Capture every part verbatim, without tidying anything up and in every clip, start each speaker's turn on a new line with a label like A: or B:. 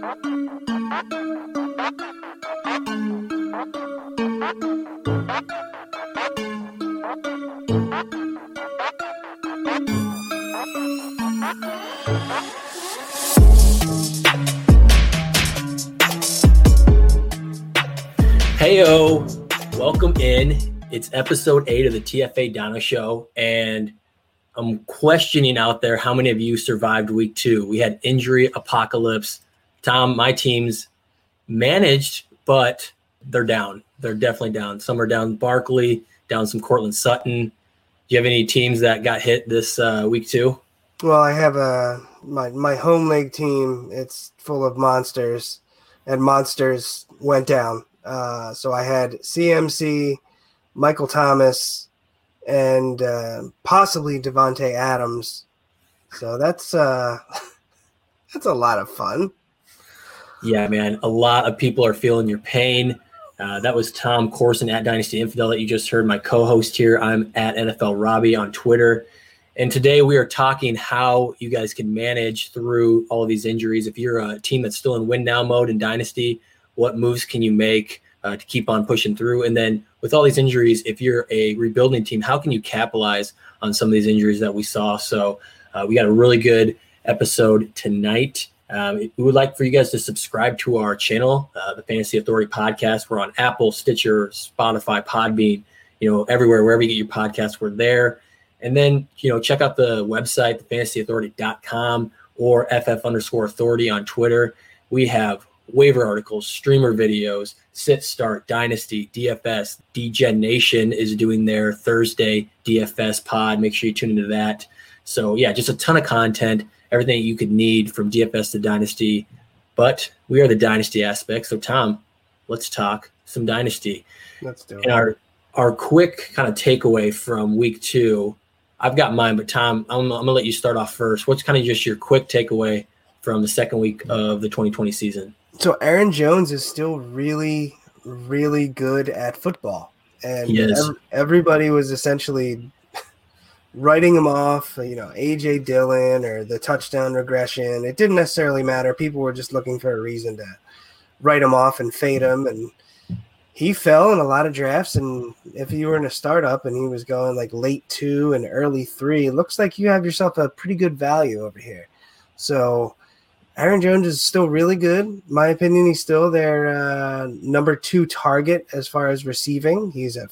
A: Heyo, welcome in. It's episode eight of the T F A Dino Show, and I'm questioning out there how many of you survived week two. We had injury apocalypse. Tom, my teams managed, but they're down. They're definitely down. Some are down Barkley, down some Cortland Sutton. Do you have any teams that got hit this uh, week two?
B: Well, I have a my my home league team. It's full of monsters, and monsters went down. Uh, so I had C M C, Michael Thomas, and uh, possibly Devontae Adams. So that's uh, that's a lot of fun.
A: Yeah, man. A lot of people are feeling your pain. Uh, that was Tom Corson at Dynasty Infidel that you just heard. My co-host here. I'm at N F L Robbie on Twitter. And today we are talking how you guys can manage through all of these injuries. If you're a team that's still in win now mode in Dynasty, what moves can you make uh, to keep on pushing through? And then with all these injuries, if you're a rebuilding team, how can you capitalize on some of these injuries that we saw? So uh, we got a really good episode tonight. Um, we would like for you guys to subscribe to our channel, uh, the Fantasy Authority Podcast. We're on Apple, Stitcher, Spotify, Podbean, you know, everywhere, wherever you get your podcasts, we're there. And then, you know, check out the website, the fantasy authority dot com or ff underscore authority on Twitter. We have waiver articles, streamer videos, sit, start, dynasty, D F S. D-Gen Nation is doing their Thursday D F S pod. Make sure you tune into that. So, yeah, just a ton of content, everything you could need from D F S to dynasty. But we are the dynasty aspect. So, Tom, let's talk some dynasty.
B: Let's do it.
A: And our, our quick kind of takeaway from week two, I've got mine, but Tom, I'm, I'm going to let you start off first. What's kind of just your quick takeaway from the second week of the twenty twenty season?
B: So Aaron Jones is still really, really good at football. And ev- everybody was essentially writing him off, you know, A J Dillon or the touchdown regression. It didn't necessarily matter. People were just looking for a reason to write him off and fade him. And he fell in a lot of drafts. And if you were in a startup and he was going like late two and early three, it looks like you have yourself a pretty good value over here. So Aaron Jones is still really good. In my opinion, he's still their uh, number two target as far as receiving. He's a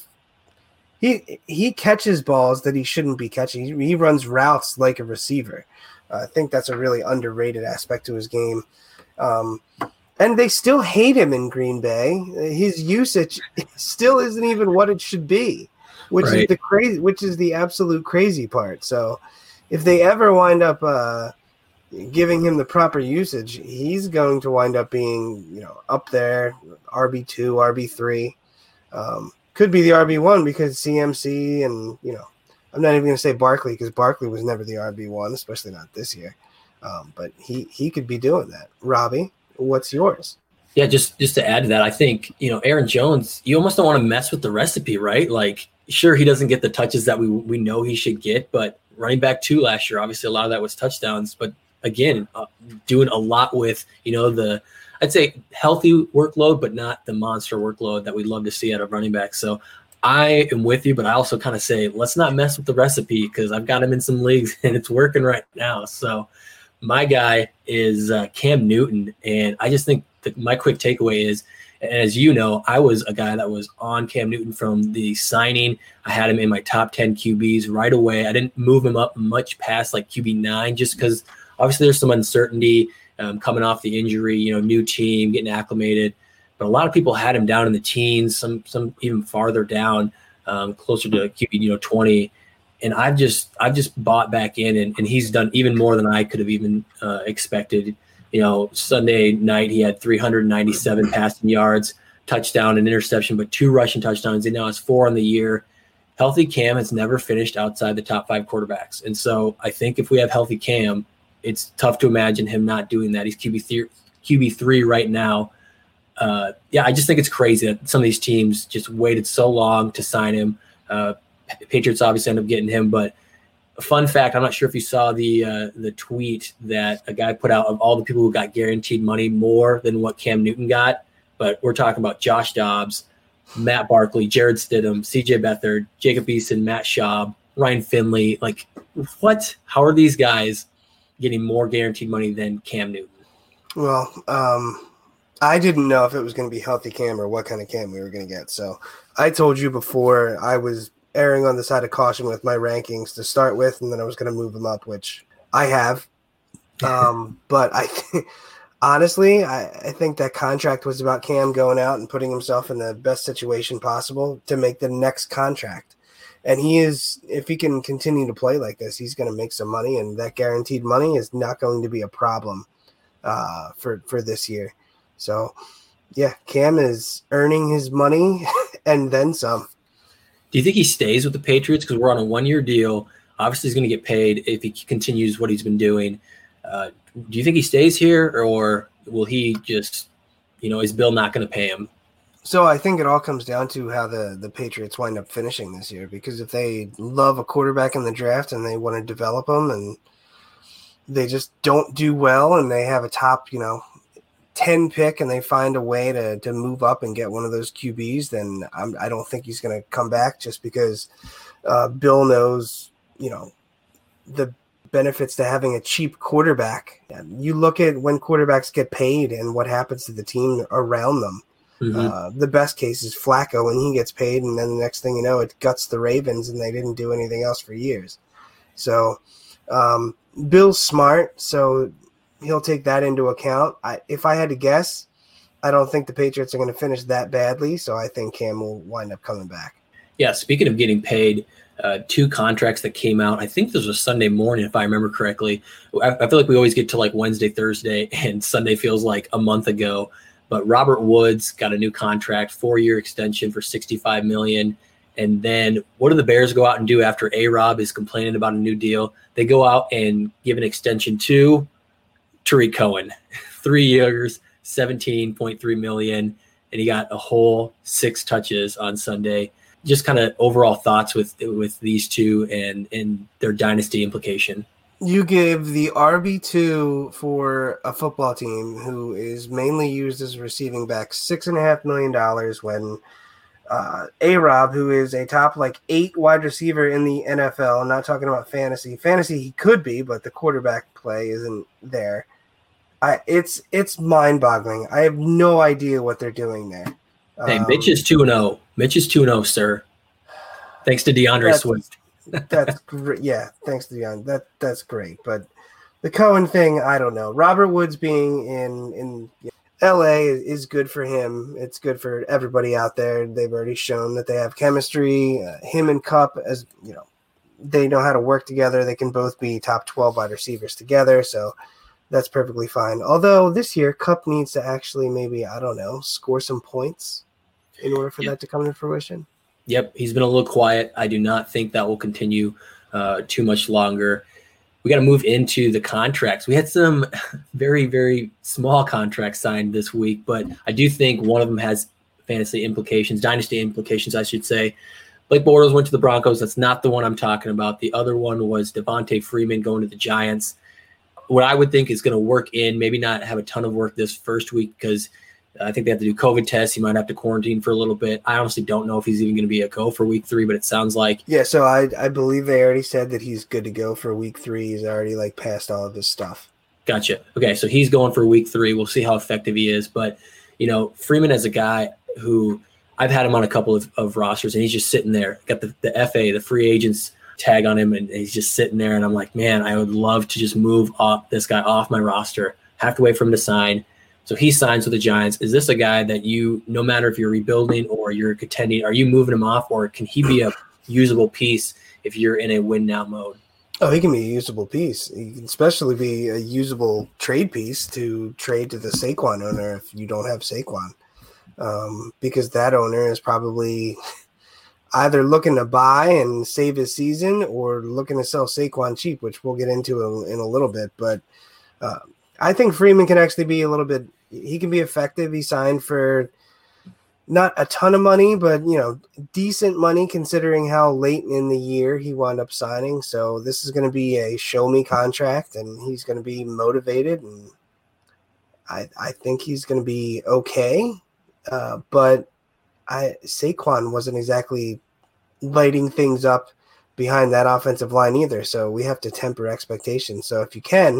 B: he he catches balls that he shouldn't be catching. He, he runs routes like a receiver. Uh, I think that's a really underrated aspect to his game. Um, and they still hate him in Green Bay. His usage still isn't even what it should be, which right. is the crazy, which is the absolute crazy part. So, if they ever wind up uh, giving him the proper usage, he's going to wind up being, you know, up there, R B two, R B three. Um, could be the R B one because C M C and, you know, I'm not even going to say Barkley because Barkley was never the R B one, especially not this year. Um, but he, he could be doing that. Robbie, what's yours?
A: Yeah, just, just to add to that, I think, you know, Aaron Jones, you almost don't want to mess with the recipe, right? Like, sure, he doesn't get the touches that we we know he should get, but running back two last year, obviously a lot of that was touchdowns. But again, uh, doing a lot with, you know, the, I'd say healthy workload, but not the monster workload that we'd love to see out of running back. So I am with you, but I also kind of say, let's not mess with the recipe because I've got him in some leagues and it's working right now. So my guy is uh, Cam Newton. And I just think that my quick takeaway is, and as you know, I was a guy that was on Cam Newton from the signing. I had him in my top ten Q Bs right away. I didn't move him up much past like Q B nine just because obviously there's some uncertainty um, coming off the injury, you know, new team, getting acclimated. But a lot of people had him down in the teens, some some even farther down, um, closer to Q B, you know, twenty. And I've just I've just bought back in, and, and he's done even more than I could have even uh, expected. You know, Sunday night he had three hundred ninety-seven passing yards, touchdown and interception, but two rushing touchdowns. And now it's four on the year. Healthy Cam has never finished outside the top five quarterbacks. And so I think if we have healthy Cam, it's tough to imagine him not doing that. He's Q B three, Q B three right now. Uh, yeah, I just think it's crazy that some of these teams just waited so long to sign him. Uh, Patriots obviously end up getting him, but fun fact, I'm not sure if you saw the uh, the tweet that a guy put out of all the people who got guaranteed money more than what Cam Newton got, but we're talking about Josh Dobbs, Matt Barkley, Jared Stidham, C J Beathard, Jacob Eason, Matt Schaub, Ryan Finley. Like, what? How are these guys getting more guaranteed money than Cam Newton?
B: Well, um, I didn't know if it was going to be healthy Cam or what kind of Cam we were going to get. So I told you before I was erring on the side of caution with my rankings to start with, and then I was going to move them up, which I have. Um, but I th- honestly, I, I think that contract was about Cam going out and putting himself in the best situation possible to make the next contract. And he is, if he can continue to play like this, he's going to make some money, and that guaranteed money is not going to be a problem uh, for, for this year. So, yeah, Cam is earning his money and then some.
A: Do you think he stays with the Patriots? Because we're on a one-year deal. Obviously, he's going to get paid if he continues what he's been doing. Uh, do you think he stays here, or will he just, you know, is Bill not going to pay him?
B: So I think it all comes down to how the, the Patriots wind up finishing this year, because if they love a quarterback in the draft and they want to develop them and they just don't do well and they have a top, you know, ten pick and they find a way to, to move up and get one of those Q Bs, then I'm, I don't think he's going to come back just because uh, Bill knows, you know, the benefits to having a cheap quarterback. You look at when quarterbacks get paid and what happens to the team around them. Mm-hmm. Uh, the best case is Flacco when he gets paid, and then the next thing you know, it guts the Ravens, and they didn't do anything else for years. So um, Bill's smart, so he'll take that into account. I, if I had to guess, I don't think the Patriots are going to finish that badly, so I think Cam will wind up coming back.
A: Yeah, speaking of getting paid, uh, two contracts that came out, I think this was Sunday morning, if I remember correctly. I, I feel like we always get to like Wednesday, Thursday, and Sunday feels like a month ago. But Robert Woods got a new contract, four-year extension for sixty-five million dollars. And then what do the Bears go out and do after A-Rob is complaining about a new deal? They go out and give an extension to Tariq Cohen, three years, seventeen point three million dollars, and he got a whole six touches on Sunday. Just kind of overall thoughts with with these two and, and their dynasty implication.
B: You give the R B two for a football team who is mainly used as a receiving back six and a half million dollars when uh, A-Rob, who is a top like eight wide receiver in the N F L, I'm not talking about fantasy. Fantasy he could be, but the quarterback play isn't there. I it's it's mind-boggling. I have no idea what they're doing there.
A: Hey,
B: um,
A: Mitch is two and oh. Mitch is two and oh, sir. Thanks to DeAndre Swift.
B: That's great. Yeah, thanks to DeAndre. That that's great. But the Cohen thing, I don't know. Robert Woods being in in L A is, is good for him. It's good for everybody out there. They've already shown that they have chemistry. Uh, him and Kupp, as you know, they know how to work together. They can both be top twelve wide receivers together. So that's perfectly fine. Although this year, Kupp needs to actually maybe, I don't know, score some points in order for yep. that to come to fruition.
A: Yep, he's been a little quiet. I do not think that will continue uh, too much longer. We got to move into the contracts. We had some very, very small contracts signed this week, but I do think one of them has fantasy implications, dynasty implications, I should say. Blake Bortles went to the Broncos. That's not the one I'm talking about. The other one was Devontae Freeman going to the Giants. What I would think is going to work in, maybe not have a ton of work this first week because I think they have to do COVID tests. He might have to quarantine for a little bit. I honestly don't know if he's even going to be a go for week three, but it sounds like.
B: Yeah, so I I believe they already said that he's good to go for week three. He's already like passed all of his stuff.
A: Gotcha. Okay, so he's going for week three. We'll see how effective he is. But, you know, Freeman is a guy who I've had him on a couple of, of rosters, and he's just sitting there. Got the, the F A, the free agents tag on him, and he's just sitting there. And I'm like, man, I would love to just move off this guy off my roster. Have to wait for him to sign. So he signs with the Giants. Is this a guy that you, no matter if you're rebuilding or you're contending, are you moving him off, or can he be a usable piece if you're in a win now mode?
B: Oh, he can be a usable piece. He can especially be a usable trade piece to trade to the Saquon owner if you don't have Saquon, um, because that owner is probably either looking to buy and save his season or looking to sell Saquon cheap, which we'll get into in a little bit. But uh, I think Freeman can actually be a little bit – he can be effective. He signed for not a ton of money, but, you know, decent money considering how late in the year he wound up signing. So this is going to be a show me contract, and he's going to be motivated, and I, I think he's going to be okay. Uh, but I Saquon wasn't exactly lighting things up behind that offensive line either. So we have to temper expectations. So if you can,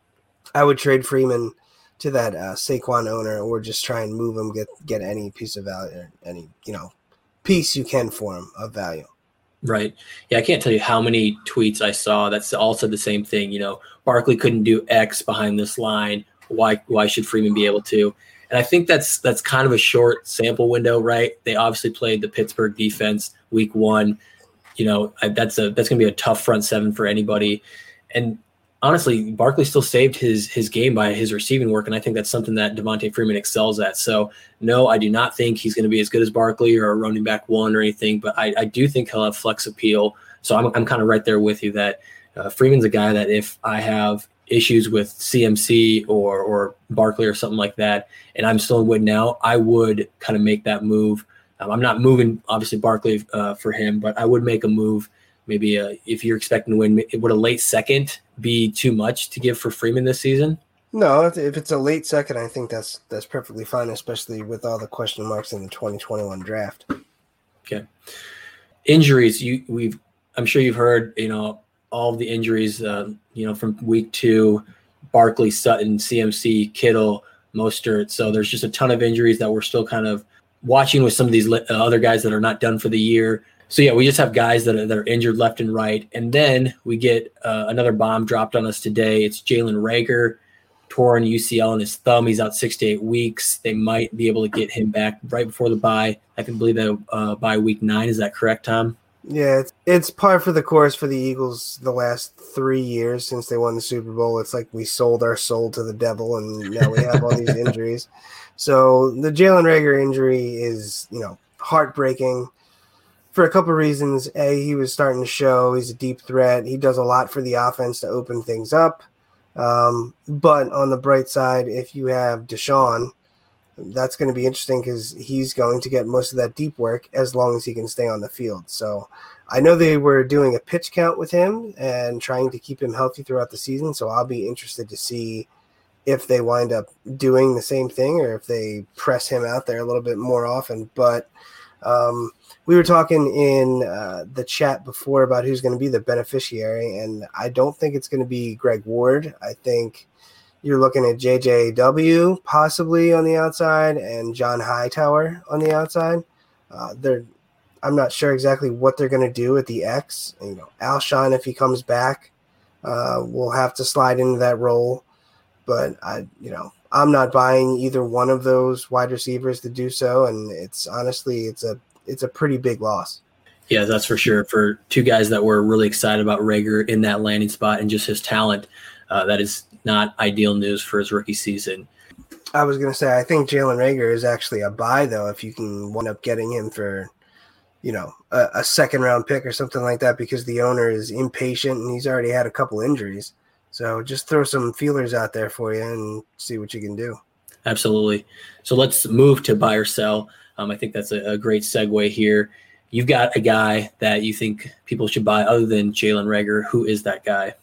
B: I would trade Freeman to that uh, Saquon owner, or just try and move him, get get any piece of value, any, you know, piece you can for him of value.
A: Right. Yeah, I can't tell you how many tweets I saw that's all said the same thing. You know, Barkley couldn't do X behind this line. Why why should Freeman be able to? And I think that's that's kind of a short sample window, right? They obviously played the Pittsburgh defense week one. You know, I, that's a that's going to be a tough front seven for anybody. And honestly, Barkley still saved his his game by his receiving work, and I think that's something that Devontae Freeman excels at. So, no, I do not think he's going to be as good as Barkley or a running back one or anything, but I, I do think he'll have flex appeal. So I'm I'm kind of right there with you that uh, Freeman's a guy that if I have issues with C M C or or Barkley or something like that, and I'm still in Wood now, I would kind of make that move. Um, I'm not moving, obviously, Barkley uh, for him, but I would make a move. Maybe uh, if you're expecting to win, would a late second be too much to give for Freeman this season?
B: No, if it's a late second, I think that's that's perfectly fine, especially with all the question marks in the twenty twenty-one draft.
A: Okay. Injuries, you we've I'm sure you've heard, you know, all of the injuries, uh, you know, from week two, Barkley, Sutton, C M C, Kittle, Mostert. So there's just a ton of injuries that we're still kind of watching with some of these uh, other guys that are not done for the year. So, yeah, we just have guys that are, that are injured left and right. And then we get uh, another bomb dropped on us today. It's Jalen Reagor, torn U C L in his thumb. He's out six to eight weeks. They might be able to get him back right before the bye. I can believe that uh, by week nine. Is that correct, Tom?
B: Yeah, it's, it's par for the course for the Eagles the last three years since they won the Super Bowl. It's like we sold our soul to the devil, and now we have all these injuries. So the Jalen Reagor injury is, you know, heartbreaking for a couple of reasons. A, he was starting to show he's a deep threat. He does a lot for the offense to open things up. Um, but on the bright side, if you have Deshaun, that's going to be interesting because he's going to get most of that deep work as long as he can stay on the field. So I know they were doing a pitch count with him and trying to keep him healthy throughout the season. So I'll be interested to see if they wind up doing the same thing or if they press him out there a little bit more often. But um, we were talking in uh, the chat before about who's going to be the beneficiary, and I don't think it's going to be Greg Ward. I think you're looking at J J W possibly on the outside and John Hightower on the outside. Uh, they're, I'm not sure exactly what they're going to do at the X. You know, Alshon, if he comes back, uh, will have to slide into that role. But I, you know, I'm not buying either one of those wide receivers to do so, and it's honestly, it's a it's a pretty big loss.
A: Yeah, that's for sure. For two guys that were really excited about Reagor in that landing spot and just his talent, uh, that is not ideal news for his rookie season.
B: I was going to say, I think Jalen Reagor is actually a buy, though, if you can wind up getting him for, you know, a, a second round pick or something like that, because the owner is impatient and he's already had a couple injuries. So just throw some feelers out there for you and see what you can do. Absolutely.
A: So let's move to buy or sell. Um, I think that's a, a great segue here. You've got a guy that you think people should buy other than Jalen Reagor. Who is that guy?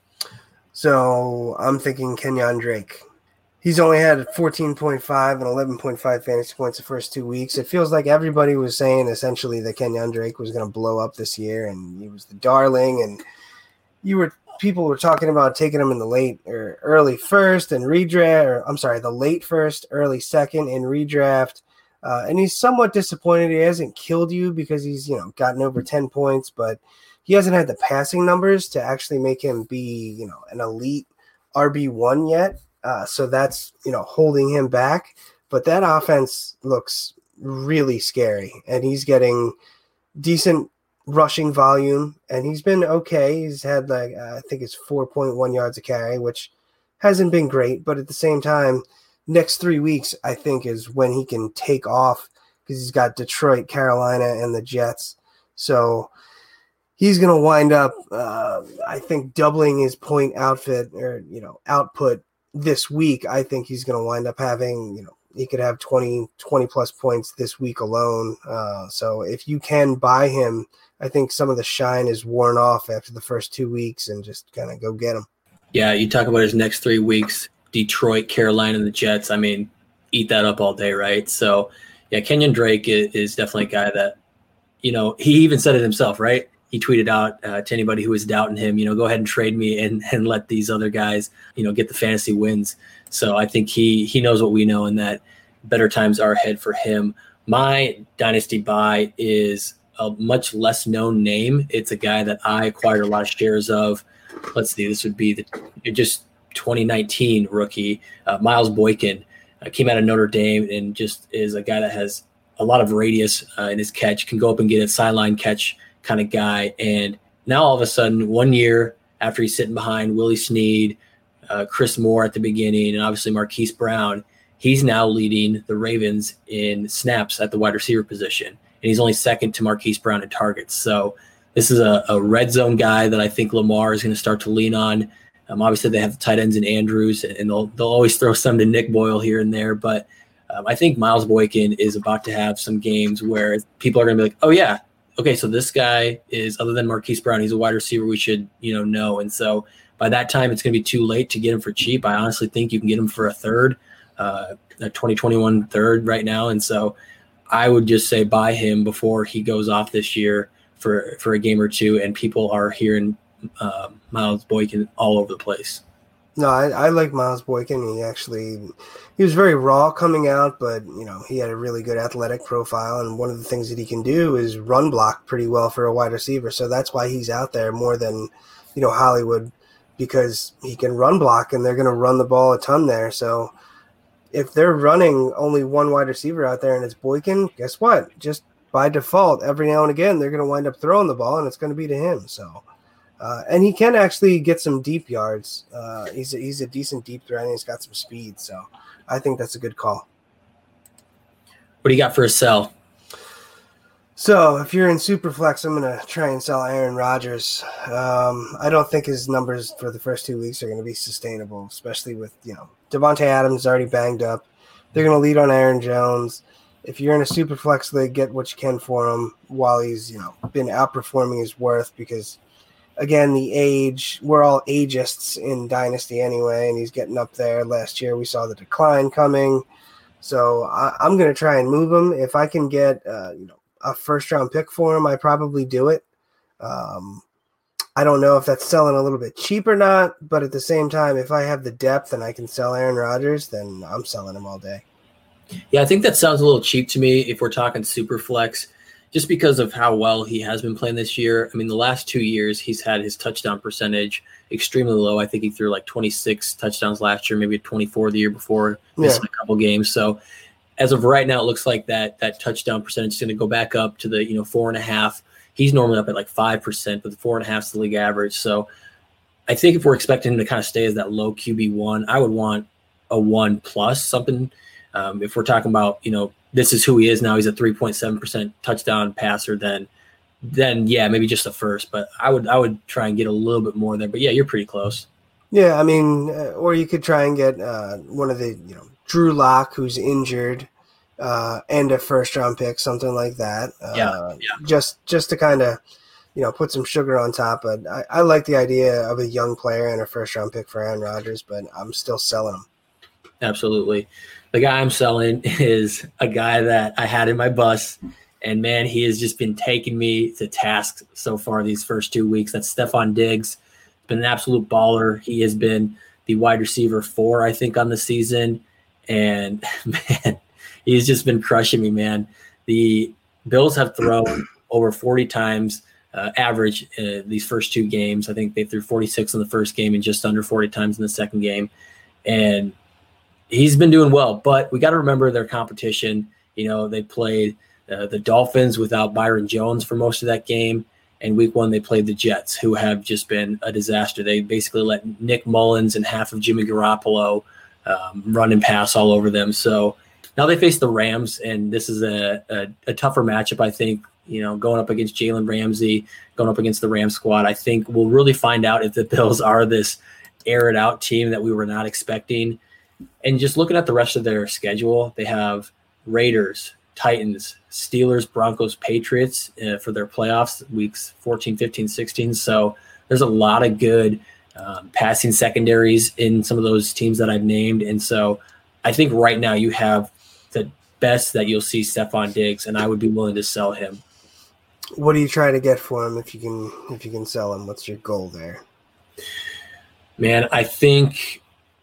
B: So I'm thinking Kenyon Drake. He's only had fourteen point five and eleven point five fantasy points the first two weeks. It feels like everybody was saying essentially that Kenyon Drake was going to blow up this year, and he was the darling. And you were people were talking about taking him in the late or early first and redraft. Or I'm sorry, the late first, early second in redraft. Uh, and he's somewhat disappointed. He hasn't killed you because he's, you know, gotten over ten points, but he hasn't had the passing numbers to actually make him be, you know, an elite R B one yet. Uh, so that's, you know, holding him back. But that offense looks really scary, and he's getting decent rushing volume, and he's been okay. He's had like, uh, I think it's four point one yards a carry, which hasn't been great. But at the same time, next three weeks, I think, is when he can take off because he's got Detroit, Carolina, and the Jets. So he's going to wind up, uh, I think, doubling his point outfit or, you know, output this week. I think he's going to wind up having, you know, he could have twenty, twenty plus points this week alone. Uh, so if you can buy him, I think some of the shine is worn off after the first two weeks and just kind of go get him.
A: Yeah, you talk about his next three weeks, Detroit, Carolina, and the Jets. I mean, eat that up all day, right? So, yeah, Kenyon Drake is, is definitely a guy that, you know, he even said it himself, right? He tweeted out uh, to anybody who was doubting him, you know, go ahead and trade me and and let these other guys, you know, get the fantasy wins. So I think he he knows what we know and that better times are ahead for him. My dynasty buy is a much less known name. It's a guy that I acquired a lot of shares of. Let's see, this would be the just twenty nineteen rookie, uh, Miles Boykin. Uh, came out of Notre Dame and just is a guy that has a lot of radius uh, in his catch, can go up and get a sideline catch kind of guy. And now all of a sudden, one year after he's sitting behind Willie Snead, uh, Chris Moore at the beginning, and obviously Marquise Brown, he's now leading the Ravens in snaps at the wide receiver position. And he's only second to Marquise Brown in targets. So this is a, a red zone guy that I think Lamar is going to start to lean on. Um, obviously, they have the tight ends in Andrews, and they'll they'll always throw some to Nick Boyle here and there. But um, I think Miles Boykin is about to have some games where people are going to be like, oh, yeah, okay, so this guy is, other than Marquise Brown, he's a wide receiver we should, you know, know. And so by that time, it's going to be too late to get him for cheap. I honestly think you can get him for a third, uh, a twenty twenty-one third right now. And so I would just say buy him before he goes off this year for, for a game or two, and people are hearing uh, Miles Boykin all over the place.
B: No, I, I like Miles Boykin. He actually he was very raw coming out, but you know he had a really good athletic profile, and one of the things that he can do is run block pretty well for a wide receiver. So that's why he's out there more than you know Hollywood, because he can run block, and they're going to run the ball a ton there. So if they're running only one wide receiver out there and it's Boykin, guess what? Just by default, every now and again they're going to wind up throwing the ball, and it's going to be to him. So. Uh, and he can actually get some deep yards. Uh, he's a, he's a decent deep threat, and he's got some speed. So I think that's a good call.
A: What do you got for a sell?
B: So if you're in Superflex, I'm going to try and sell Aaron Rodgers. Um, I don't think his numbers for the first two weeks are going to be sustainable, especially with, you know, Devontae Adams is already banged up. They're going to lead on Aaron Jones. If you're in a Superflex league, get what you can for him while he's, you know, been outperforming his worth because – again, the age, we're all ageists in Dynasty anyway, and he's getting up there. Last year we saw the decline coming. So I, I'm going to try and move him. If I can get uh, you know a first-round pick for him, I probably do it. Um, I don't know if that's selling a little bit cheap or not, but at the same time, if I have the depth and I can sell Aaron Rodgers, then I'm selling him all day.
A: Yeah, I think that sounds a little cheap to me if we're talking Superflex. Just because of how well he has been playing this year. I mean, the last two years, he's had his touchdown percentage extremely low. I think he threw like twenty-six touchdowns last year, maybe twenty-four the year before, missed yeah. a couple games. So as of right now, it looks like that that touchdown percentage is going to go back up to the, you know, four and a half. He's normally up at like five percent, but the four and a half is the league average. So I think if we're expecting him to kind of stay as that low Q B one, I would want a one plus something. Um, if we're talking about, you know, this is who he is now, he's a three point seven percent touchdown passer, then, then yeah, maybe just a first. But I would I would try and get a little bit more there. But, yeah, you're pretty close.
B: Yeah, I mean, uh, or you could try and get uh, one of the, you know, Drew Lock, who's injured, uh, and a first-round pick, something like that. Uh,
A: yeah, yeah.
B: Just, just to kind of, you know, put some sugar on top. But I, I like the idea of a young player and a first-round pick for Aaron Rodgers, but I'm still selling him.
A: Absolutely. The guy I'm selling is a guy that I had in my bus, and, man, he has just been taking me to task so far these first two weeks. That's Stephon Diggs. Been an absolute baller. He has been the wide receiver four, I think, on the season, and, man, he's just been crushing me, man. The Bills have thrown over forty times uh, average uh, these first two games. I think they threw forty-six in the first game and just under forty times in the second game, and he's been doing well, but we got to remember their competition. You know, they played uh, the Dolphins without Byron Jones for most of that game. And week one, they played the Jets, who have just been a disaster. They basically let Nick Mullins and half of Jimmy Garoppolo um, run and pass all over them. So now they face the Rams, and this is a, a, a tougher matchup, I think, you know, going up against Jalen Ramsey, going up against the Rams squad. I think we'll really find out if the Bills are this air it out team that we were not expecting. And just looking at the rest of their schedule, they have Raiders, Titans, Steelers, Broncos, Patriots uh, for their playoffs, weeks fourteen, fifteen, sixteen. So there's a lot of good um, passing secondaries in some of those teams that I've named. And so I think right now you have the best that you'll see Stefon Diggs, and I would be willing to sell him.
B: What do you try to get for him if you can if you can sell him? What's your goal there?
A: Man, I think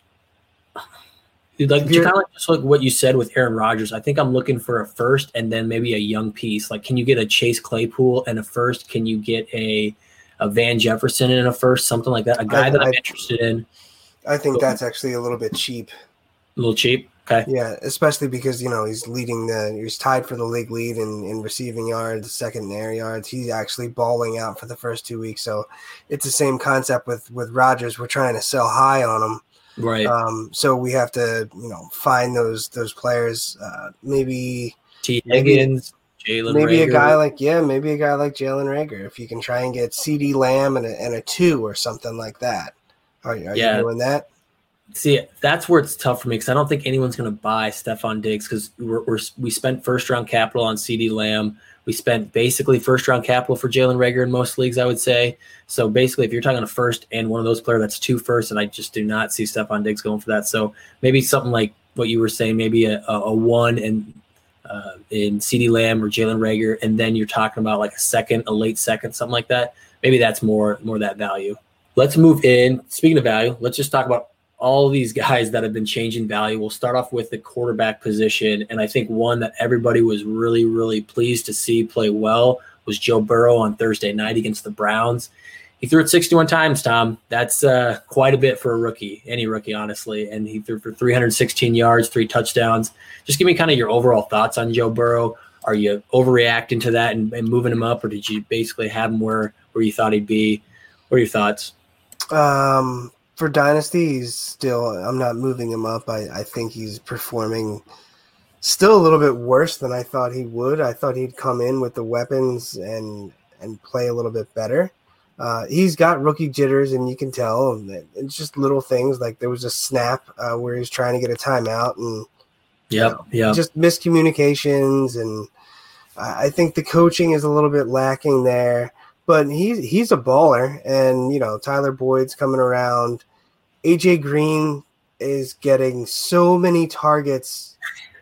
A: like kind of like just like what you said with Aaron Rodgers. I think I'm looking for a first and then maybe a young piece. Like, can you get a Chase Claypool and a first? Can you get a a Van Jefferson and a first? Something like that. A guy I, that I'm I, interested in.
B: I think that's actually a little bit cheap.
A: A little cheap. Okay.
B: Yeah, especially because, you know, he's leading the he's tied for the league lead in, in receiving yards, second in air yards. He's actually balling out for the first two weeks. So it's the same concept with with Rodgers. We're trying to sell high on him.
A: Right.
B: Um, so we have to, you know, find those those players. Uh, maybe
A: T. Higgins, Jalen
B: Maybe
A: Reagor.
B: a guy like yeah, maybe a guy like Jalen Reagor. If you can try and get CeeDee Lamb and a, and a two or something like that. Are, are
A: yeah.
B: you doing that?
A: See, that's where it's tough for me because I don't think anyone's going to buy Stefon Diggs because we're, we're, we spent first-round capital on CeeDee Lamb. We spent basically first-round capital for Jalen Reagor in most leagues, I would say. So basically, if you're talking a first and one of those players, that's two firsts, and I just do not see Stefon Diggs going for that. So maybe something like what you were saying, maybe a, a, a one and uh, in CeeDee Lamb or Jalen Reagor, and then you're talking about like a second, a late second, something like that. Maybe that's more more that value. Let's move in. Speaking of value, let's just talk about all these guys that have been changing value. We'll start off with the quarterback position. And I think one that everybody was really, really pleased to see play well was Joe Burrow on Thursday night against the Browns. He threw it sixty-one times, Tom. That's uh, quite a bit for a rookie, any rookie, honestly. And he threw for three hundred sixteen yards, three touchdowns. Just give me kind of your overall thoughts on Joe Burrow. Are you overreacting to that and, and moving him up, or did you basically have him where, where you thought he'd be? What are your thoughts?
B: Um, For Dynasty, he's still – I'm not moving him up. I, I think he's performing still a little bit worse than I thought he would. I thought he'd come in with the weapons and and play a little bit better. Uh, he's got rookie jitters, and you can tell. It's just little things. Like there was a snap uh, where he was trying to get a timeout and
A: yep,
B: you know,
A: yep.
B: just miscommunications. And I think the coaching is a little bit lacking there. But he's he's a baller, and you know Tyler Boyd's coming around. A J Green is getting so many targets.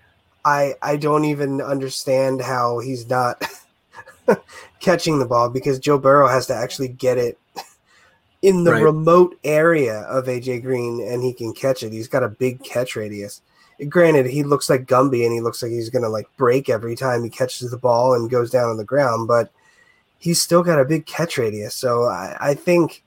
B: I I don't even understand how he's not catching the ball because Joe Burrow has to actually get it in the
A: right.
B: remote area of A J Green, and he can catch it. He's got a big catch radius. Granted, he looks like Gumby, and he looks like he's gonna like break every time he catches the ball and goes down on the ground, but he's still got a big catch radius. So I, I think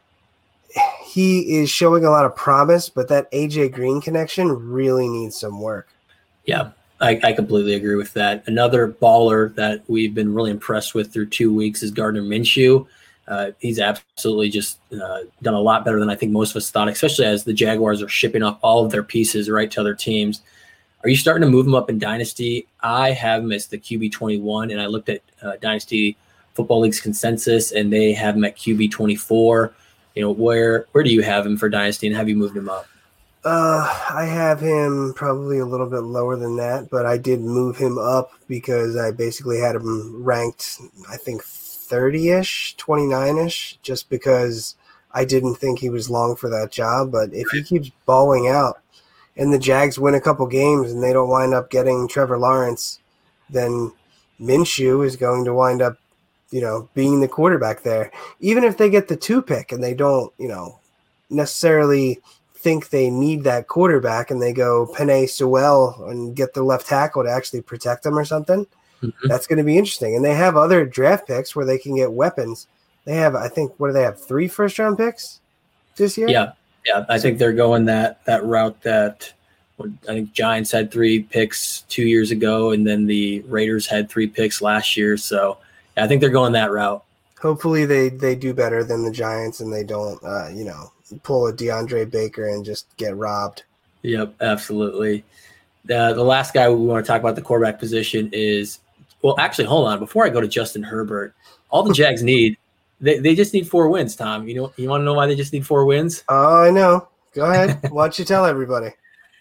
B: he is showing a lot of promise, but that A J Green connection really needs some work.
A: Yeah, I, I completely agree with that. Another baller that we've been really impressed with through two weeks is Gardner Minshew. Uh, he's absolutely just uh, done a lot better than I think most of us thought, especially as the Jaguars are shipping off all of their pieces right to other teams. Are you starting to move him up in Dynasty? I have him as the Q B twenty-one, and I looked at uh, Dynasty Football League's consensus, and they have him at Q B twenty-four. You know, where where do you have him for Dynasty, and have you moved him up?
B: Uh, I have him probably a little bit lower than that, but I did move him up because I basically had him ranked, I think, thirty-ish, twenty-nine-ish, just because I didn't think he was long for that job. But if he keeps balling out and the Jags win a couple games and they don't wind up getting Trevor Lawrence, then Minshew is going to wind up, you know, being the quarterback there. Even if they get the two pick and they don't, you know, necessarily think they need that quarterback and they go Penei Sewell and get the left tackle to actually protect them or something, mm-hmm. that's going to be interesting. And they have other draft picks where they can get weapons. They have, I think, what do they have, three first-round picks this year?
A: Yeah, yeah. I think they're going that that route that I think Giants had three picks two years ago, and then the Raiders had three picks last year. So I think they're going that route.
B: Hopefully they, they do better than the Giants and they don't, uh, you know, pull a DeAndre Baker and just get robbed.
A: Yep, absolutely. The, the last guy we want to talk about the quarterback position is – well, actually, hold on. Before I go to Justin Herbert, all the Jags need they, – they just need four wins, Tom. You know, you want to know why they just need four wins?
B: Oh, I know. Go ahead. Why don't you tell everybody?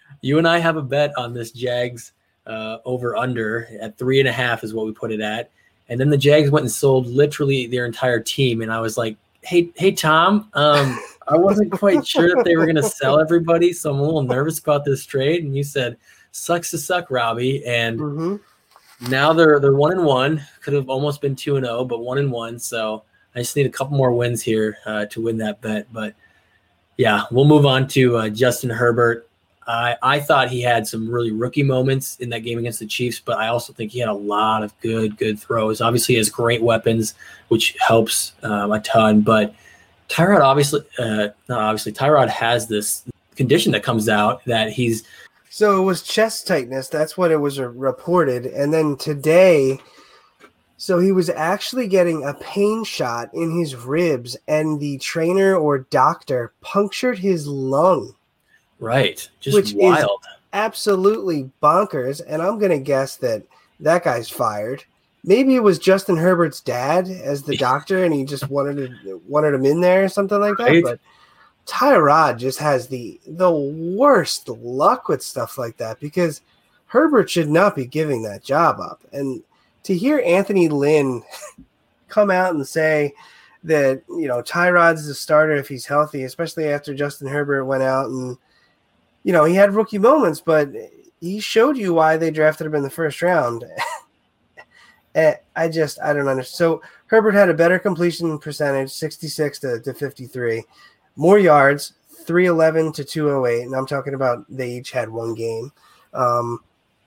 A: You and I have a bet on this Jags uh, over under at three and a half is what we put it at. And then the Jags went and sold literally their entire team. And I was like, hey, hey, Tom, um, I wasn't quite sure that they were going to sell everybody. So I'm a little nervous about this trade. And you said, sucks to suck, Robbie. And mm-hmm. now they're they're one and one. Could have almost been two and oh, but one and one. So I just need a couple more wins here uh, to win that bet. But yeah, we'll move on to uh, Justin Herbert. I, I thought he had some really rookie moments in that game against the Chiefs, but I also think he had a lot of good, good throws. Obviously, he has great weapons, which helps um, a ton. But Tyrod obviously, uh, not obviously, Tyrod has this condition that comes out that he's.
B: So it was chest tightness. That's what it was reported. And then today, so he was actually getting a pain shot in his ribs, and the trainer or doctor punctured his lung.
A: Right. Just
B: which
A: wild.
B: Is absolutely bonkers. And I'm going to guess that that guy's fired. Maybe it was Justin Herbert's dad as the doctor, and he just wanted to, wanted him in there or something like that. Right. But Tyrod just has the the worst luck with stuff like that, because Herbert should not be giving that job up. And to hear Anthony Lynn come out and say that, you know, Tyrod's the starter if he's healthy, especially after Justin Herbert went out and, you know, he had rookie moments, but he showed you why they drafted him in the first round. I just, I don't understand. So Herbert had a better completion percentage, sixty-six to fifty-three, more yards, three eleven to two oh eight. And I'm talking about they each had one game. Um,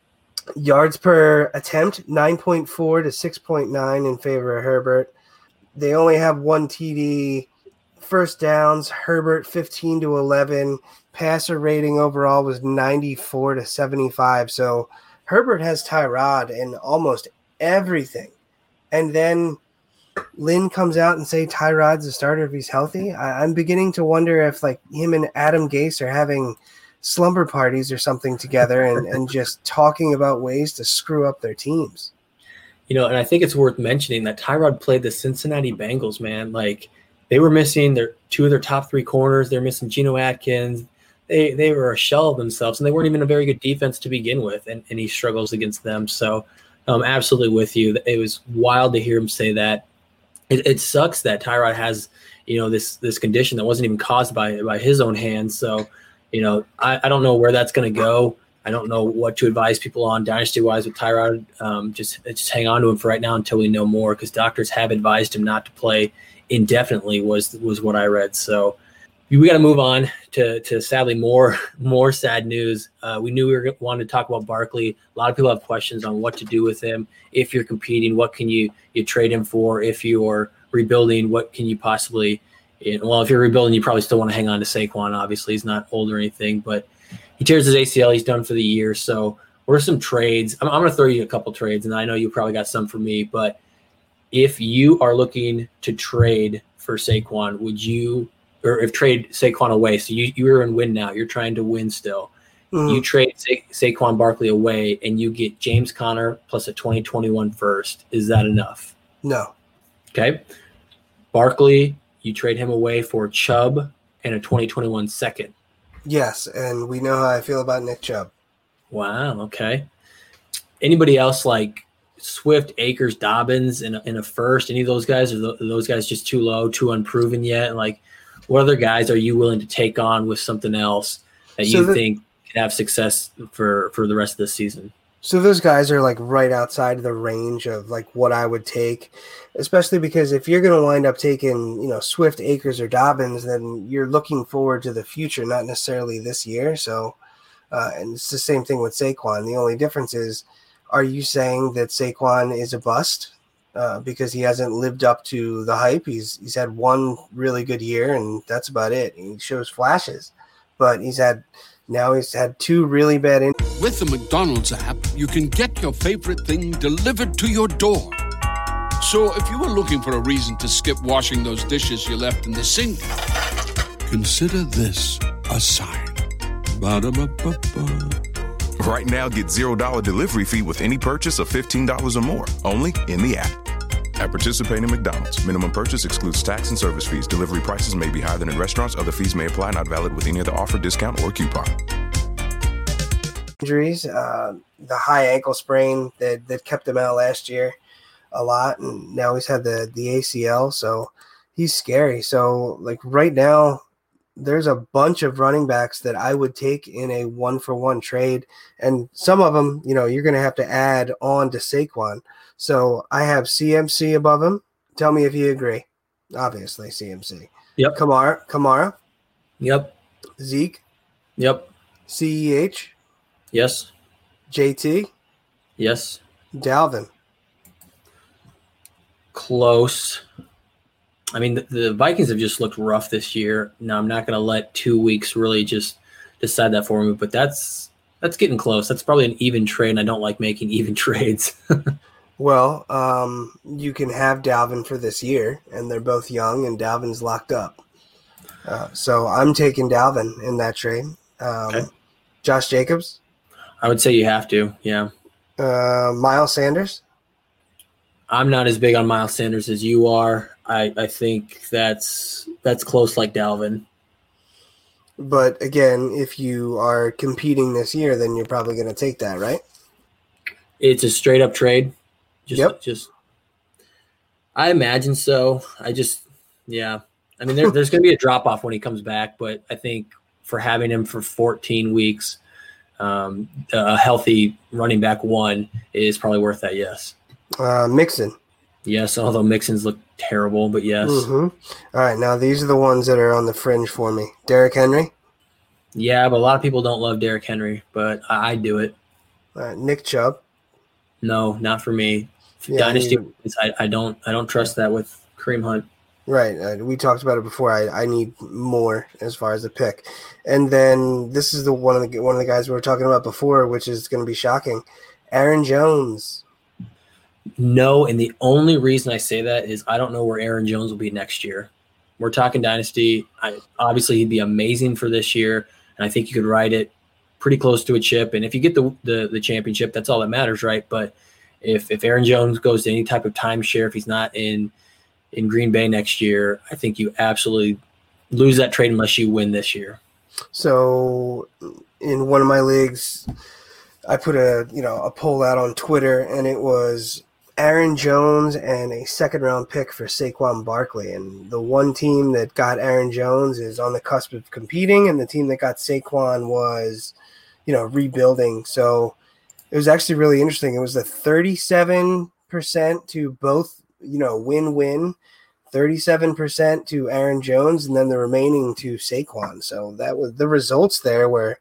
B: yards per attempt, nine point four to six point nine in favor of Herbert. They only have one T D. First downs, Herbert fifteen to eleven. Passer rating overall was ninety-four to seventy-five. So Herbert has Tyrod in almost everything. And then Lynn comes out and say Tyrod's the starter if he's healthy. I, I'm beginning to wonder if like him and Adam Gase are having slumber parties or something together and, and just talking about ways to screw up their teams.
A: You know, and I think it's worth mentioning that Tyrod played the Cincinnati Bengals, man. Like, they were missing their two of their top three corners. They're missing Geno Atkins. They they were a shell of themselves, and they weren't even a very good defense to begin with, and, and he struggles against them. So I'm um, absolutely with you. It was wild to hear him say that. It, it sucks that Tyrod has, you know, this this condition that wasn't even caused by by his own hands. So, you know, I, I don't know where that's going to go. I don't know what to advise people on dynasty-wise with Tyrod. Um, just just hang on to him for right now until we know more, because doctors have advised him not to play indefinitely was was what I read. So we got to move on to to sadly more more sad news. Uh, we knew we were wanted to talk about Barkley. A lot of people have questions on what to do with him. If you're competing, what can you you trade him for? If you're rebuilding, what can you possibly? You know, well, if you're rebuilding, you probably still want to hang on to Saquon. Obviously, he's not old or anything, but he tears his A C L. He's done for the year. So what are some trades? I'm, I'm going to throw you a couple trades, and I know you probably got some for me, but if you are looking to trade for Saquon, would you, or if trade Saquon away, so you, you're in win now, you're trying to win still. Mm-hmm. You trade Sa- Saquon Barkley away and you get James Conner plus a twenty twenty-one first. Is that enough?
B: No.
A: Okay. Barkley, you trade him away for Chubb and a twenty twenty-one second.
B: Yes, and we know how I feel about Nick Chubb.
A: Wow, okay. Anybody else like Swift, Akers, Dobbins in a, in a first? Any of those guys? Are, th- are those guys just too low, too unproven yet? Like, what other guys are you willing to take on with something else that so you the, think can have success for, for the rest of the season?
B: So those guys are like right outside the range of like what I would take, especially because if you're going to wind up taking, you know, Swift, Akers, or Dobbins, then you're looking forward to the future, not necessarily this year. So, uh, and it's the same thing with Saquon. The only difference is, are you saying that Saquon is a bust uh, because he hasn't lived up to the hype? He's he's had one really good year, and that's about it. He shows flashes, but he's had now he's had two really bad injuries.
C: With the McDonald's app, you can get your favorite thing delivered to your door. So if you were looking for a reason to skip washing those dishes you left in the sink, consider this a sign. Ba-da-ba-ba-ba.
D: Right now, get zero dollars delivery fee with any purchase of fifteen dollars or more, only in the app. At participating McDonald's, minimum purchase excludes tax and service fees. Delivery prices may be higher than in restaurants. Other fees may apply, not valid with any other offer, discount, or coupon.
B: injuries. Uh, the high ankle sprain that, that kept him out last year a lot, and now he's had the, the A C L, so he's scary. So, like, right now, there's a bunch of running backs that I would take in a one-for-one trade, and some of them, you know, you're going to have to add on to Saquon. So I have C M C above him. Tell me if you agree. Obviously, C M C.
A: Yep.
B: Kamara. Kamara.
A: Yep.
B: Zeke.
A: Yep.
B: C E H.
A: Yes.
B: J T.
A: Yes.
B: Dalvin.
A: Close. I mean, the, the Vikings have just looked rough this year. Now, I'm not going to let two weeks really just decide that for me, but that's that's getting close. That's probably an even trade, and I don't like making even trades.
B: Well, um, you can have Dalvin for this year, and they're both young, and Dalvin's locked up. Uh, so I'm taking Dalvin in that trade. Um, okay. Josh Jacobs?
A: I would say you have to, yeah.
B: Uh, Miles Sanders?
A: I'm not as big on Miles Sanders as you are. I, I think that's that's close like Dalvin.
B: But, again, if you are competing this year, then you're probably going to take that, right?
A: It's a straight-up trade. Just,
B: yep.
A: Just, I imagine so. I just, yeah. I mean, there, there's going to be a drop-off when he comes back, but I think for having him for fourteen weeks, um, a healthy running back one is probably worth that, yes.
B: Uh, Mixon.
A: Yes, although Mixon's look terrible, but yes.
B: Mm-hmm. All right, now these are the ones that are on the fringe for me. Derrick Henry?
A: Yeah, but a lot of people don't love Derrick Henry, but I, I do it.
B: All right, Nick Chubb?
A: No, not for me.
B: Yeah,
A: Dynasty,
B: I,
A: I, I don't I don't trust that with Kareem Hunt.
B: Right. Uh, we talked about it before. I, I need more as far as the pick. And then this is the one of the one of the guys we were talking about before, which is going to be shocking. Aaron Jones.
A: No, and the only reason I say that is I don't know where Aaron Jones will be next year. We're talking Dynasty. I, obviously, he'd be amazing for this year, and I think you could ride it pretty close to a chip. And if you get the the, the championship, that's all that matters, right? But if if Aaron Jones goes to any type of timeshare, if he's not in in Green Bay next year, I think you absolutely lose that trade unless you win this year.
B: So in one of my leagues, I put a you know a poll out on Twitter, and it was Aaron Jones and a second-round pick for Saquon Barkley. And the one team that got Aaron Jones is on the cusp of competing, and the team that got Saquon was, you know, rebuilding. So it was actually really interesting. It was a thirty-seven percent to both, you know, win-win, thirty-seven percent to Aaron Jones, and then the remaining to Saquon. So that was the results there were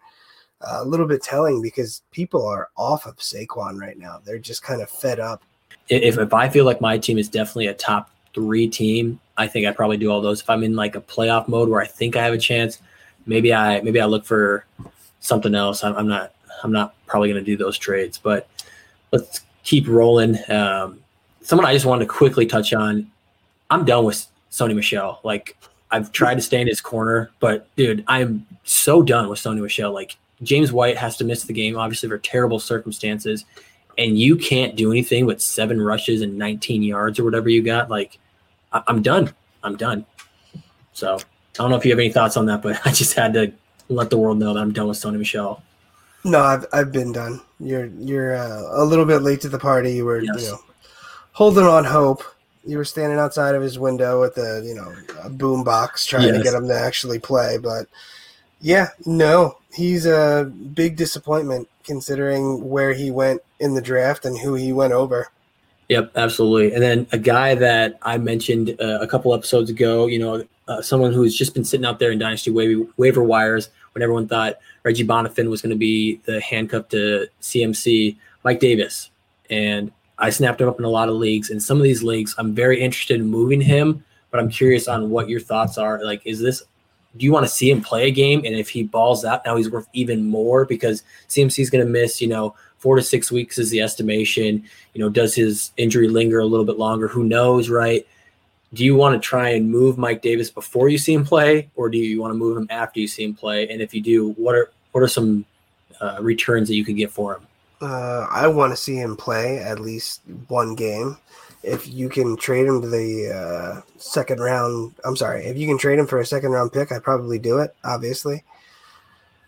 B: a little bit telling because people are off of Saquon right now. They're just kind of fed up.
A: If if I feel like my team is definitely a top three team, I think I probably do all those. If I'm in like a playoff mode where I think I have a chance, maybe I maybe I look for something else. I'm, I'm not I'm not probably going to do those trades. But let's keep rolling. Um, someone I just wanted to quickly touch on. I'm done with Sony Michel. Like, I've tried to stay in his corner, but dude, I am so done with Sony Michel. Like, James White has to miss the game, obviously for terrible circumstances, and you can't do anything with seven rushes and nineteen yards or whatever you got. Like, I- I'm done. I'm done. So I don't know if you have any thoughts on that, but I just had to let the world know that I'm done with Sony Michel.
B: No, I've I've been done. You're you're uh, a little bit late to the party. You were yes. you know holding on hope. You were standing outside of his window with a you know a boom box trying yes. to get him to actually play. But yeah, no, he's a big disappointment considering where he went in the draft and who he went over.
A: Yep, absolutely. And then a guy that I mentioned uh, a couple episodes ago, you know, uh, someone who's just been sitting out there in Dynasty waiver, waiver wires when everyone thought Reggie Bonifin was going to be the handcuff to C M C, Mike Davis. And I snapped him up in a lot of leagues. In some of these leagues, I'm very interested in moving him, but I'm curious on what your thoughts are. Like, is this – do you want to see him play a game? And if he balls out, now he's worth even more because C M C is going to miss, you know, four to six weeks is the estimation. You know, does his injury linger a little bit longer? Who knows, right? Do you want to try and move Mike Davis before you see him play, or do you want to move him after you see him play? And if you do, what are what are some uh, returns that you could get for him?
B: Uh, I want to see him play at least one game. If you can trade him to the uh, second round, I'm sorry, if you can trade him for a second round pick, I'd probably do it, obviously.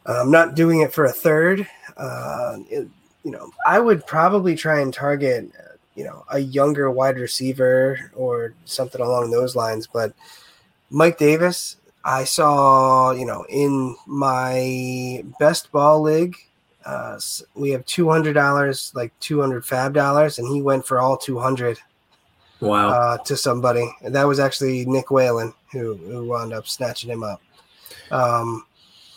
B: I'm not doing it for a third. Uh, it, you know, I would probably try and target, you know, a younger wide receiver or something along those lines. But Mike Davis, I saw, you know, in my best ball league, uh, we have two hundred dollars, like two hundred fab dollars, and he went for all two hundred.
A: Wow.
B: Uh, to somebody. And that was actually Nick Whalen who, who wound up snatching him up. Um,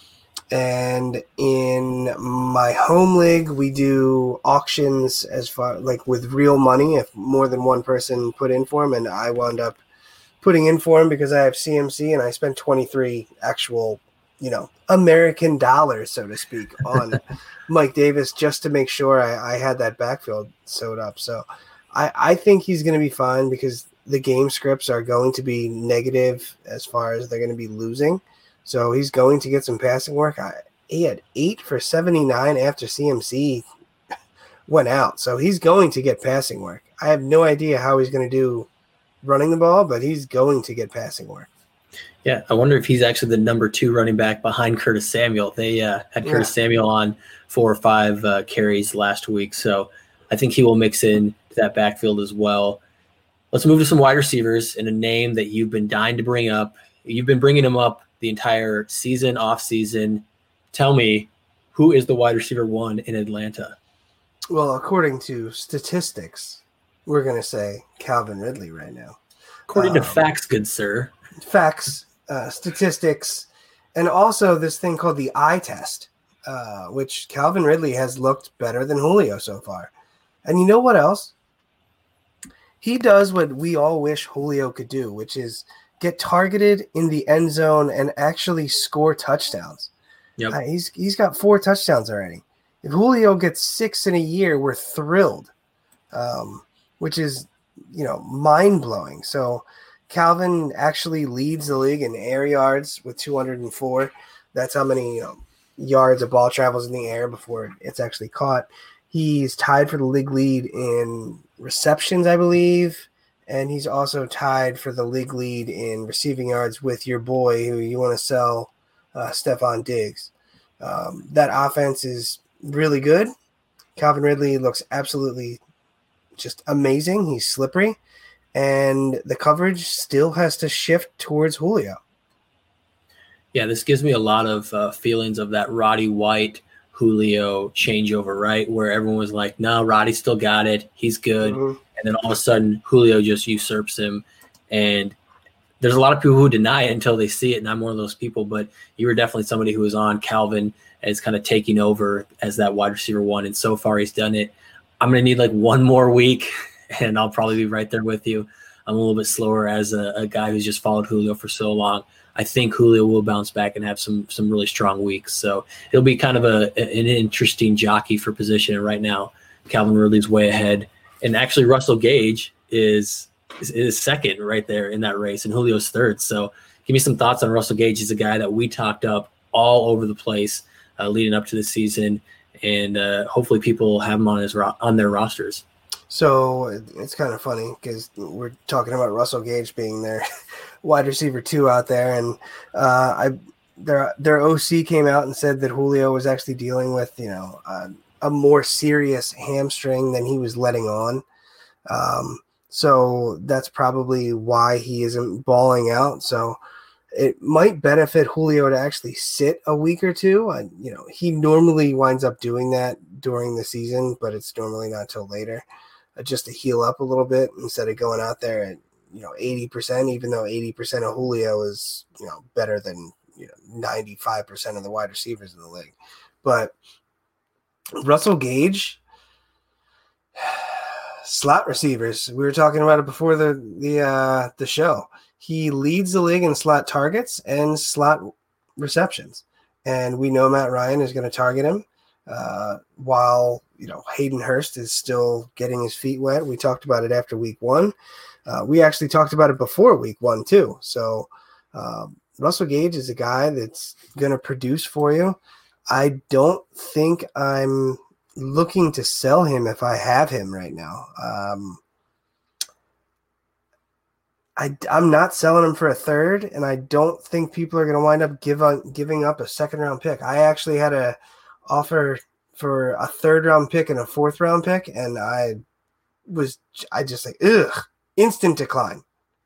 B: And in my home league, we do auctions as far like with real money. If more than one person put in for him, and I wound up putting in for him because I have C M C, and I spent twenty-three actual, you know, American dollars, so to speak, on Mike Davis just to make sure I, I had that backfield sewed up. So I, I think he's going to be fine because the game scripts are going to be negative as far as they're going to be losing. So he's going to get some passing work. I, he had eight for seventy-nine after C M C went out. So he's going to get passing work. I have no idea how he's going to do running the ball, but he's going to get passing work.
A: Yeah, I wonder if he's actually the number two running back behind Curtis Samuel. They uh, had Curtis yeah. Samuel on four or five uh, carries last week. So I think he will mix in to that backfield as well. Let's move to some wide receivers and a name that you've been dying to bring up. You've been bringing him up the entire season, off season. Tell me, who is the wide receiver one in Atlanta?
B: Well, according to statistics, we're going to say Calvin Ridley right now.
A: According
B: um,
A: to facts, good sir.
B: Facts, uh, statistics, and also this thing called the eye test, uh, which Calvin Ridley has looked better than Julio so far. And you know what else? He does what we all wish Julio could do, which is get targeted in the end zone and actually score touchdowns.
A: Yep.
B: Uh, he's he's got four touchdowns already. If Julio gets six in a year, we're thrilled, um, which is, you know, mind-blowing. So Calvin actually leads the league in air yards with two hundred four. That's how many, you know, yards a ball travels in the air before it's actually caught. He's tied for the league lead in receptions, I believe. And he's also tied for the league lead in receiving yards with your boy who you want to sell, uh, Stephon Diggs. Um, that offense is really good. Calvin Ridley looks absolutely just amazing. He's slippery. And the coverage still has to shift towards Julio.
A: Yeah, this gives me a lot of uh, feelings of that Roddy White, Julio changeover, right? Where everyone was like, no, Roddy still got it. He's good. Mm-hmm. And then all of a sudden, Julio just usurps him. And there's a lot of people who deny it until they see it, and I'm one of those people. But you were definitely somebody who was on Calvin as kind of taking over as that wide receiver one, and so far he's done it. I'm going to need like one more week, and I'll probably be right there with you. I'm a little bit slower as a, a guy who's just followed Julio for so long. I think Julio will bounce back and have some some really strong weeks. So it'll be kind of a an interesting jockey for position. And right now, Calvin Ridley's way ahead. And actually, Russell Gage is, is is second right there in that race, and Julio's third. So give me some thoughts on Russell Gage. He's a guy that we talked up all over the place uh, leading up to the season, and uh, hopefully people have him on his ro- on their rosters.
B: So it's kind of funny because we're talking about Russell Gage being their wide receiver two out there, and uh, I their their O C came out and said that Julio was actually dealing with, you know, uh, a more serious hamstring than he was letting on. Um, so that's probably why he isn't balling out. So it might benefit Julio to actually sit a week or two. And, you know, he normally winds up doing that during the season, but it's normally not till later, uh, just to heal up a little bit instead of going out there at, you know, eighty percent, even though eighty percent of Julio is, you know, better than, you know, ninety-five percent of the wide receivers in the league. But Russell Gage, slot receivers. We were talking about it before the the uh, the show. He leads the league in slot targets and slot receptions, and we know Matt Ryan is going to target him. Uh, while you know Hayden Hurst is still getting his feet wet. We talked about it after week one. Uh, we actually talked about it before week one too. So um, Russell Gage is a guy that's going to produce for you. I don't think I'm looking to sell him if I have him right now. Um, I, I'm not selling him for a third, and I don't think people are going to wind up give on, giving up a second round pick. I actually had a offer for a third round pick and a fourth round pick, and I was I just like ugh, instant decline.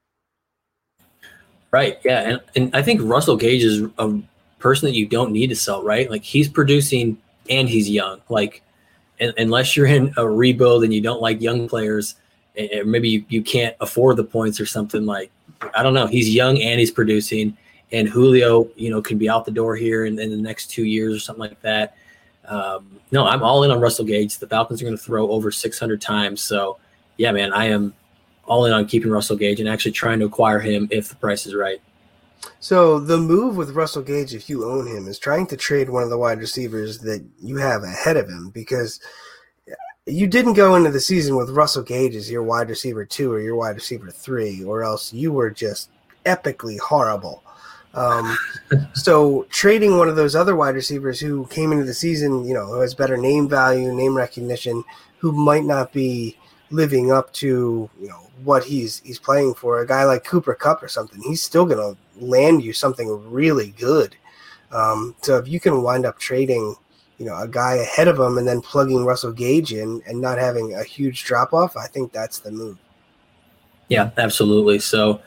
A: Right, yeah, and and I think Russell Gage is a person that you don't need to sell, right? Like he's producing and he's young. Like and, unless you're in a rebuild and you don't like young players. Maybe you, you can't afford the points or something, like, I don't know. He's young and he's producing, and Julio, you know, can be out the door here in, in the next two years or something like that. Um, no, I'm all in on Russell Gage. The Falcons are going to throw over six hundred times. So, yeah, man, I am all in on keeping Russell Gage and actually trying to acquire him if the price is right.
B: So the move with Russell Gage, if you own him, is trying to trade one of the wide receivers that you have ahead of him, because – you didn't go into the season with Russell Gage as your wide receiver two or your wide receiver three, or else you were just epically horrible. Um, so trading one of those other wide receivers who came into the season, you know, who has better name value, name recognition, who might not be living up to, you know, what he's he's playing for, a guy like Cooper Kupp or something, he's still going to land you something really good. Um, so if you can wind up trading, you know, a guy ahead of him and then plugging Russell Gage in and not having a huge drop off, I think that's the move.
A: Yeah, absolutely. So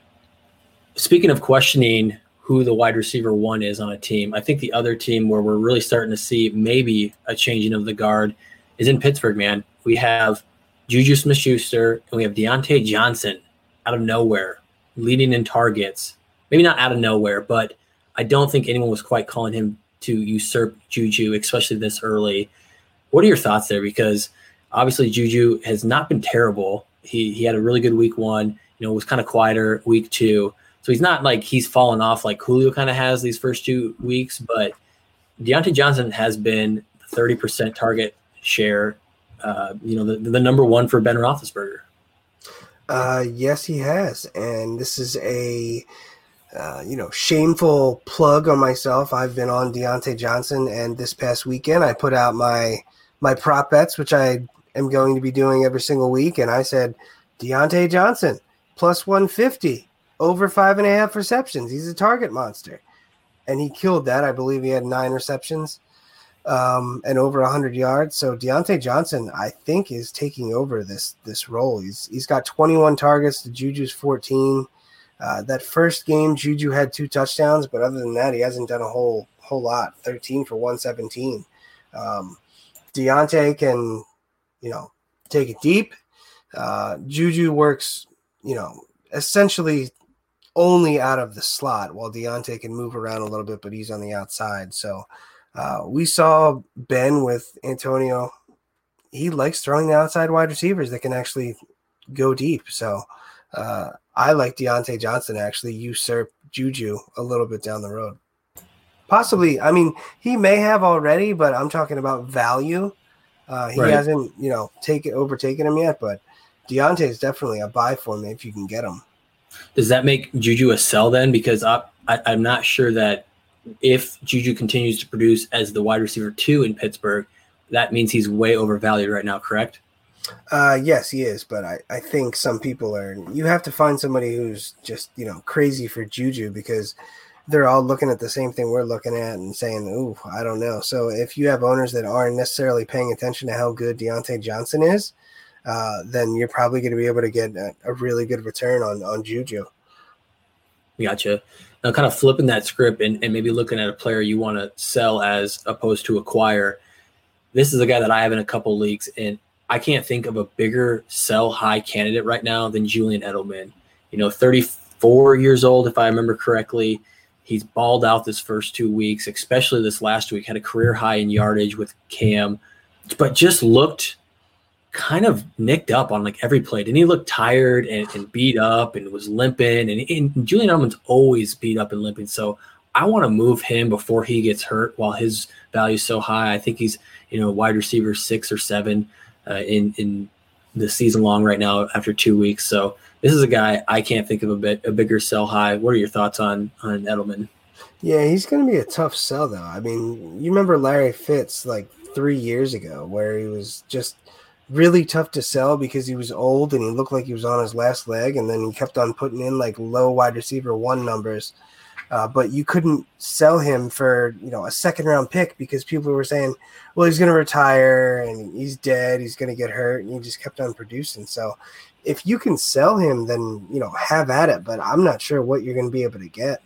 A: speaking of questioning who the wide receiver one is on a team, I think the other team where we're really starting to see maybe a changing of the guard is in Pittsburgh, man. We have Juju Smith-Schuster and we have Deontay Johnson out of nowhere, leading in targets. Maybe not out of nowhere, but I don't think anyone was quite calling him to usurp Juju, especially this early. What are your thoughts there? Because obviously Juju has not been terrible. He he had a really good week one, you know, was kind of quieter week two. So he's not like he's fallen off like Julio kind of has these first two weeks, but Deontay Johnson has been thirty percent target share, uh, you know, the, the number one for Ben Roethlisberger.
B: Uh, yes, he has. And this is a Uh, you know, shameful plug on myself. I've been on Deontay Johnson, and this past weekend I put out my my prop bets, which I am going to be doing every single week, and I said Deontay Johnson plus one fifty over five and a half receptions. He's a target monster, and he killed that. I believe he had nine receptions um, and over one hundred yards. So Deontay Johnson, I think, is taking over this this role. He's he's got twenty-one targets to Juju's fourteen. Uh, that first game, Juju had two touchdowns, but other than that, he hasn't done a whole whole lot. thirteen for one seventeen. Um, Deontay can, you know, take it deep. Uh, Juju works, you know, essentially only out of the slot, while Deontay can move around a little bit, but he's on the outside. So uh, we saw Ben with Antonio. He likes throwing the outside wide receivers that can actually go deep. So uh, I like Deontay Johnson actually usurp Juju a little bit down the road. Possibly. I mean, he may have already, but I'm talking about value. Uh, he right. hasn't, you know, taken overtaken him yet, but Deontay is definitely a buy for me if you can get him.
A: Does that make Juju a sell then? Because I, I, I'm not sure that if Juju continues to produce as the wide receiver two in Pittsburgh, that means he's way overvalued right now, correct?
B: Uh, yes, he is, but I, I think some people are – you have to find somebody who's just, you know, crazy for Juju because they're all looking at the same thing we're looking at and saying, ooh, I don't know. So if you have owners that aren't necessarily paying attention to how good Deontay Johnson is, uh, then you're probably going to be able to get a, a really good return on, on Juju.
A: Gotcha. Now kind of flipping that script and, and maybe looking at a player you want to sell as opposed to acquire. This is a guy that I have in a couple leagues, and I can't think of a bigger sell high candidate right now than Julian Edelman. You know, thirty-four years old, if I remember correctly. He's balled out this first two weeks, especially this last week, had a career high in yardage with Cam, but just looked kind of nicked up on like every play. Didn't he look tired and, and beat up and was limping? And, and Julian Edelman's always beat up and limping. So I want to move him before he gets hurt while his value is so high. I think he's, you know, wide receiver six or seven uh, in, in the season long right now after two weeks. So this is a guy I can't think of a bit a bigger sell high. What are your thoughts on, on Edelman?
B: Yeah, he's going to be a tough sell though. I mean, you remember Larry Fitz like three years ago where he was just really tough to sell because he was old and he looked like he was on his last leg, and then he kept on putting in like low wide receiver one numbers. Uh, but you couldn't sell him for, you know, a second round pick because people were saying, well, he's going to retire and he's dead. He's going to get hurt. And he just kept on producing. So if you can sell him, then, you know, have at it. But I'm not sure what you're going to be able to get.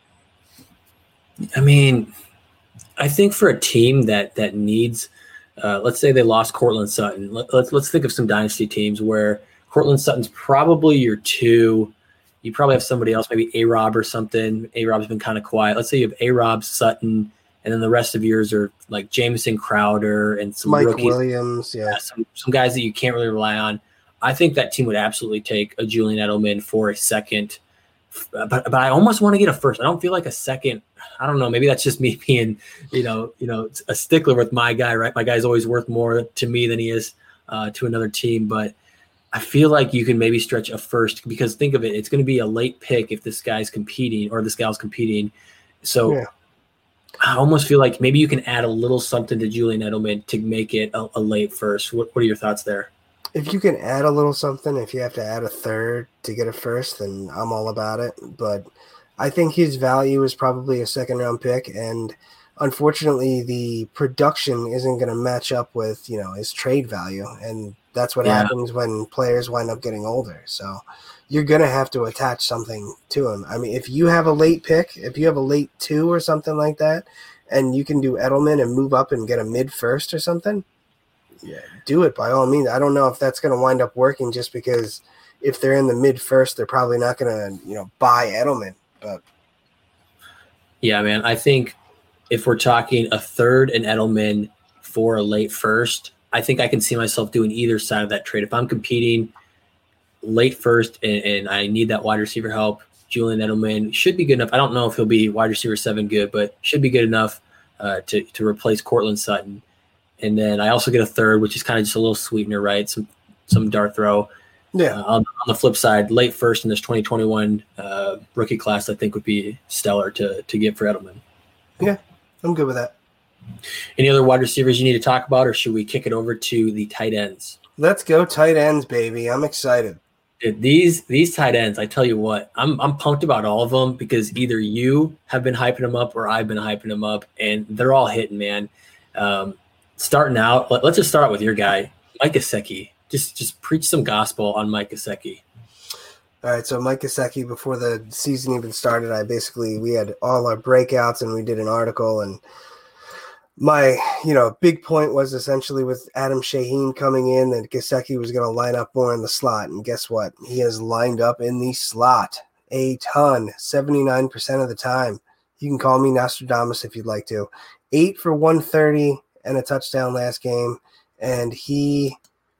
A: I mean, I think for a team that, that needs, uh, let's say they lost Courtland Sutton. Let, let's, let's think of some dynasty teams where Courtland Sutton's probably your two. You probably have somebody else, maybe A-Rob or something. A-Rob's been kind of quiet. Let's say you have A-Rob, Sutton, and then the rest of yours are like Jameson Crowder and some
B: Mike
A: rookies.
B: Williams, yeah.
A: yeah some, some guys that you can't really rely on. I think that team would absolutely take a Julian Edelman for a second. But but I almost want to get a first. I don't feel like a second. I don't know. Maybe that's just me being, you know, you know, a stickler with my guy, right? My guy's always worth more to me than he is uh, to another team. But I feel like you can maybe stretch a first because think of it, it's going to be a late pick if this guy's competing or this gal's competing. So yeah. I almost feel like maybe you can add a little something to Julian Edelman to make it a, a late first. What, what are your thoughts there?
B: If you can add a little something, if you have to add a third to get a first, then I'm all about it. But I think his value is probably a second round pick. And unfortunately, the production isn't going to match up with, you know, his trade value. And that's what yeah. happens when players wind up getting older. So you're going to have to attach something to him. I mean, if you have a late pick, if you have a late two or something like that, and you can do Edelman and move up and get a mid first or something, yeah, do it by all means. I don't know if that's going to wind up working just because if they're in the mid first, they're probably not going to, you know, buy Edelman. But
A: yeah, man, I think if we're talking a third and Edelman for a late first, I think I can see myself doing either side of that trade. If I'm competing late first and, and I need that wide receiver help, Julian Edelman should be good enough. I don't know if he'll be wide receiver seven good, but should be good enough uh, to, to replace Courtland Sutton. And then I also get a third, which is kind of just a little sweetener, right? Some some dart throw.
B: Yeah.
A: Uh, on, on the flip side, late first in this twenty twenty-one uh, rookie class, I think would be stellar to to get for Edelman.
B: Yeah, I'm good with that.
A: Any other wide receivers you need to talk about, or should we kick it over to the tight ends?
B: Let's go tight ends, baby. I'm excited.
A: Dude, these these tight ends, I tell you what, I'm I'm pumped about all of them because either you have been hyping them up or I've been hyping them up, and they're all hitting, man. Um, starting out, let, let's just start with your guy, Mike Gesicki. Just just preach some gospel on Mike Gesicki.
B: All right, so Mike Gesicki, before the season even started, I basically we had all our breakouts and we did an article, and my, you know, big point was essentially with Adam Shaheen coming in that Gesicki was going to line up more in the slot. And guess what? He has lined up in the slot a ton, seventy-nine percent of the time. You can call me Nostradamus if you'd like to. Eight for one thirty and a touchdown last game. And he,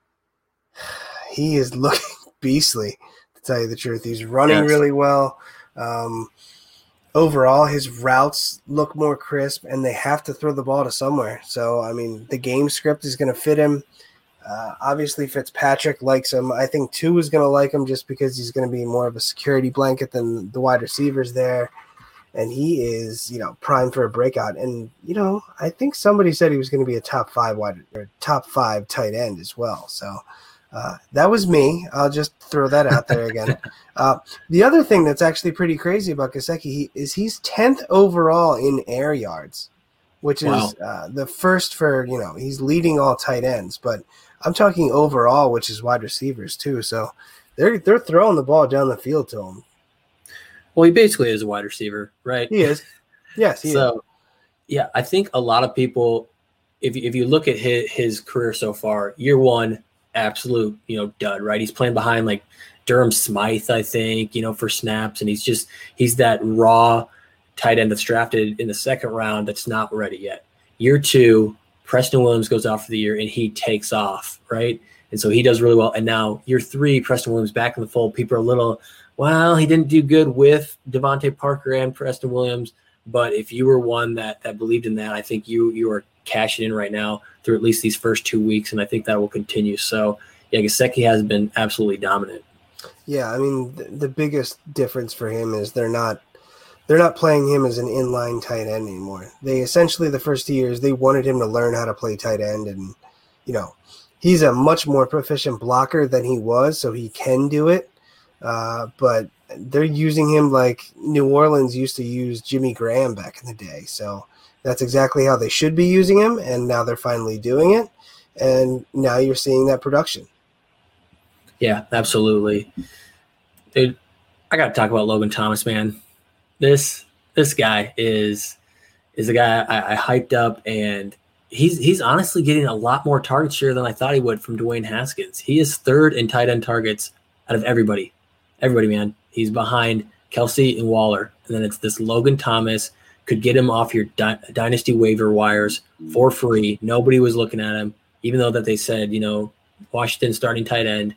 B: he is looking beastly, to tell you the truth. He's running yes. really well. Um, Overall, his routes look more crisp, and they have to throw the ball to somewhere. So, I mean, the game script is going to fit him. Uh, obviously, Fitzpatrick likes him. I think Tua is going to like him just because he's going to be more of a security blanket than the wide receivers there. And he is, you know, primed for a breakout. And, you know, I think somebody said he was going to be a top five wide or top five tight end as well. So, Uh, that was me. I'll just throw that out there again. Uh, the other thing that's actually pretty crazy about Gesicki is he's tenth overall in air yards, which wow. is uh, the first for, you know, he's leading all tight ends. But I'm talking overall, which is wide receivers too. So they're they're throwing the ball down the field to him.
A: Well, he basically is a wide receiver, right?
B: He is. Yes, he
A: so,
B: is.
A: Yeah, I think a lot of people, if if you look at his, his career so far, year one, absolute, you know, dud, right? He's playing behind like Durham Smythe, I think, you know, for snaps. And he's just, he's that raw tight end that's drafted in the second round that's not ready yet. Year two, Preston Williams goes out for the year and he takes off, right? And so he does really well. And now year three, Preston Williams back in the fold. People are a little, well, he didn't do good with Devontae Parker and Preston Williams. But if you were one that that believed in that, I think you you are cashing in right now through at least these first two weeks, and I think that will continue. So, yeah, Gesicki has been absolutely dominant.
B: Yeah, I mean, the, the biggest difference for him is they're not they're not playing him as an inline tight end anymore. They essentially, the first two years, they wanted him to learn how to play tight end, and, you know, he's a much more proficient blocker than he was, so he can do it. Uh, but they're using him like New Orleans used to use Jimmy Graham back in the day. So that's exactly how they should be using him, and now they're finally doing it. And now you're seeing that production.
A: Yeah, absolutely. Dude, I got to talk about Logan Thomas, man. This this guy is is a guy I, I hyped up, and he's he's honestly getting a lot more target share than I thought he would from Dwayne Haskins. He is third in tight end targets out of everybody. Everybody, man. He's behind Kelsey and Waller. And then it's this Logan Thomas. Could get him off your di- dynasty waiver wires for free. Nobody was looking at him, even though that they said, you know, Washington starting tight end.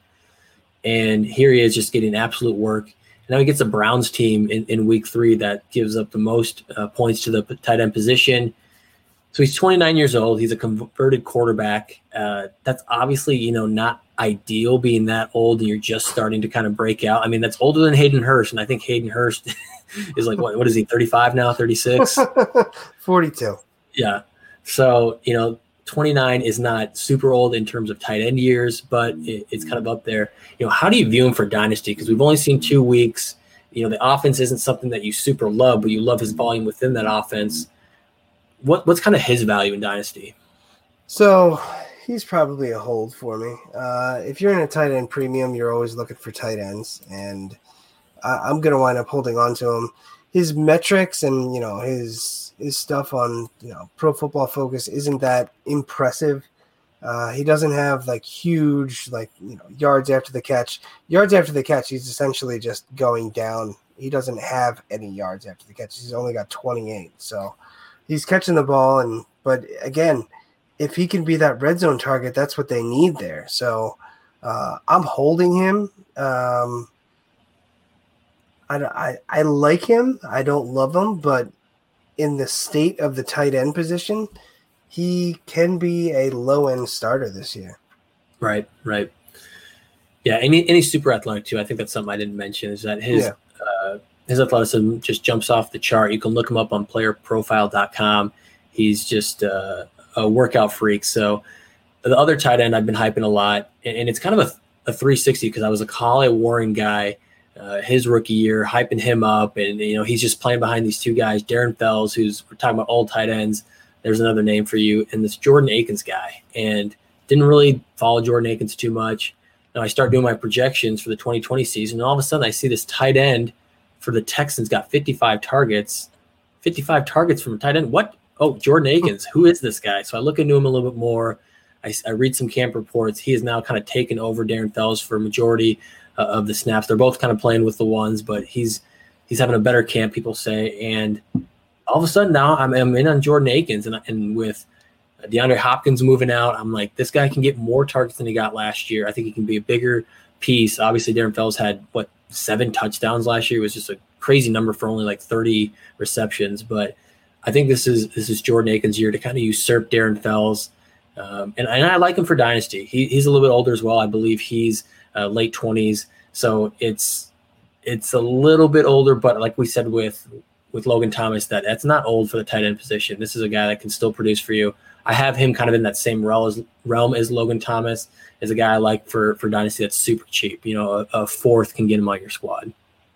A: And here he is just getting absolute work. And now he gets a Browns team in, in week three that gives up the most uh, points to the tight end position. So he's twenty-nine years old. He's a converted quarterback. Uh, that's obviously, you know, not ideal being that old and you're just starting to kind of break out. I mean, that's older than Hayden Hurst. And I think Hayden Hurst is like, what, what is he, thirty-five now, thirty-six?
B: forty-two.
A: Yeah. So, you know, twenty-nine is not super old in terms of tight end years, but it, it's kind of up there. You know, how do you view him for dynasty? Because we've only seen two weeks. You know, the offense isn't something that you super love, but you love his volume within that offense. What What's kind of his value in dynasty?
B: So he's probably a hold for me. Uh, if you're in a tight end premium, you're always looking for tight ends, and I, I'm going to wind up holding on to him. His metrics and, you know, his his stuff on, you know, Pro Football Focus isn't that impressive. Uh, he doesn't have like huge, like, you know, yards after the catch. Yards after the catch, he's essentially just going down. He doesn't have any yards after the catch. He's only got twenty-eight. So he's catching the ball, and but again, if he can be that red zone target, that's what they need there. So uh, I'm holding him. Um, I, I I like him. I don't love him, but in the state of the tight end position, he can be a low end starter this year.
A: Right, right. Yeah, any any super athletic too. I think that's something I didn't mention is that his. Yeah. Uh, His athleticism just jumps off the chart. You can look him up on player profile dot com. He's just uh, a workout freak. So the other tight end I've been hyping a lot, and it's kind of a, a three sixty because I was a Kahale Warren guy uh, his rookie year, hyping him up. And, you know, he's just playing behind these two guys, Darren Fells, who's we're talking about old tight ends. There's another name for you. And this Jordan Akins guy. And didn't really follow Jordan Akins too much. Now I start doing my projections for the twenty twenty season. And all of a sudden I see this tight end for the Texans got fifty-five targets, fifty-five targets from a tight end. What? Oh, Jordan Akins. Who is this guy? So I look into him a little bit more. I, I read some camp reports. He has now kind of taken over Darren Fells for a majority uh, of the snaps. They're both kind of playing with the ones, but he's he's having a better camp, people say. And all of a sudden now I'm, I'm in on Jordan Akins, and, and with DeAndre Hopkins moving out, I'm like, this guy can get more targets than he got last year. I think he can be a bigger piece. Obviously, Darren Fells had, what, seven touchdowns last year. It was just a crazy number for only like thirty receptions. But I think this is this is Jordan Akins' year to kind of usurp Darren Fells. Um, and, and I like him for dynasty. He, he's a little bit older as well. I believe he's uh, late twenties. So it's it's a little bit older, but like we said with with Logan Thomas, that that's not old for the tight end position. This is a guy that can still produce for you. I have him kind of in that same realm as, realm as Logan Thomas, as a guy I like for, for dynasty that's super cheap. You know, a, a fourth can get him on your squad.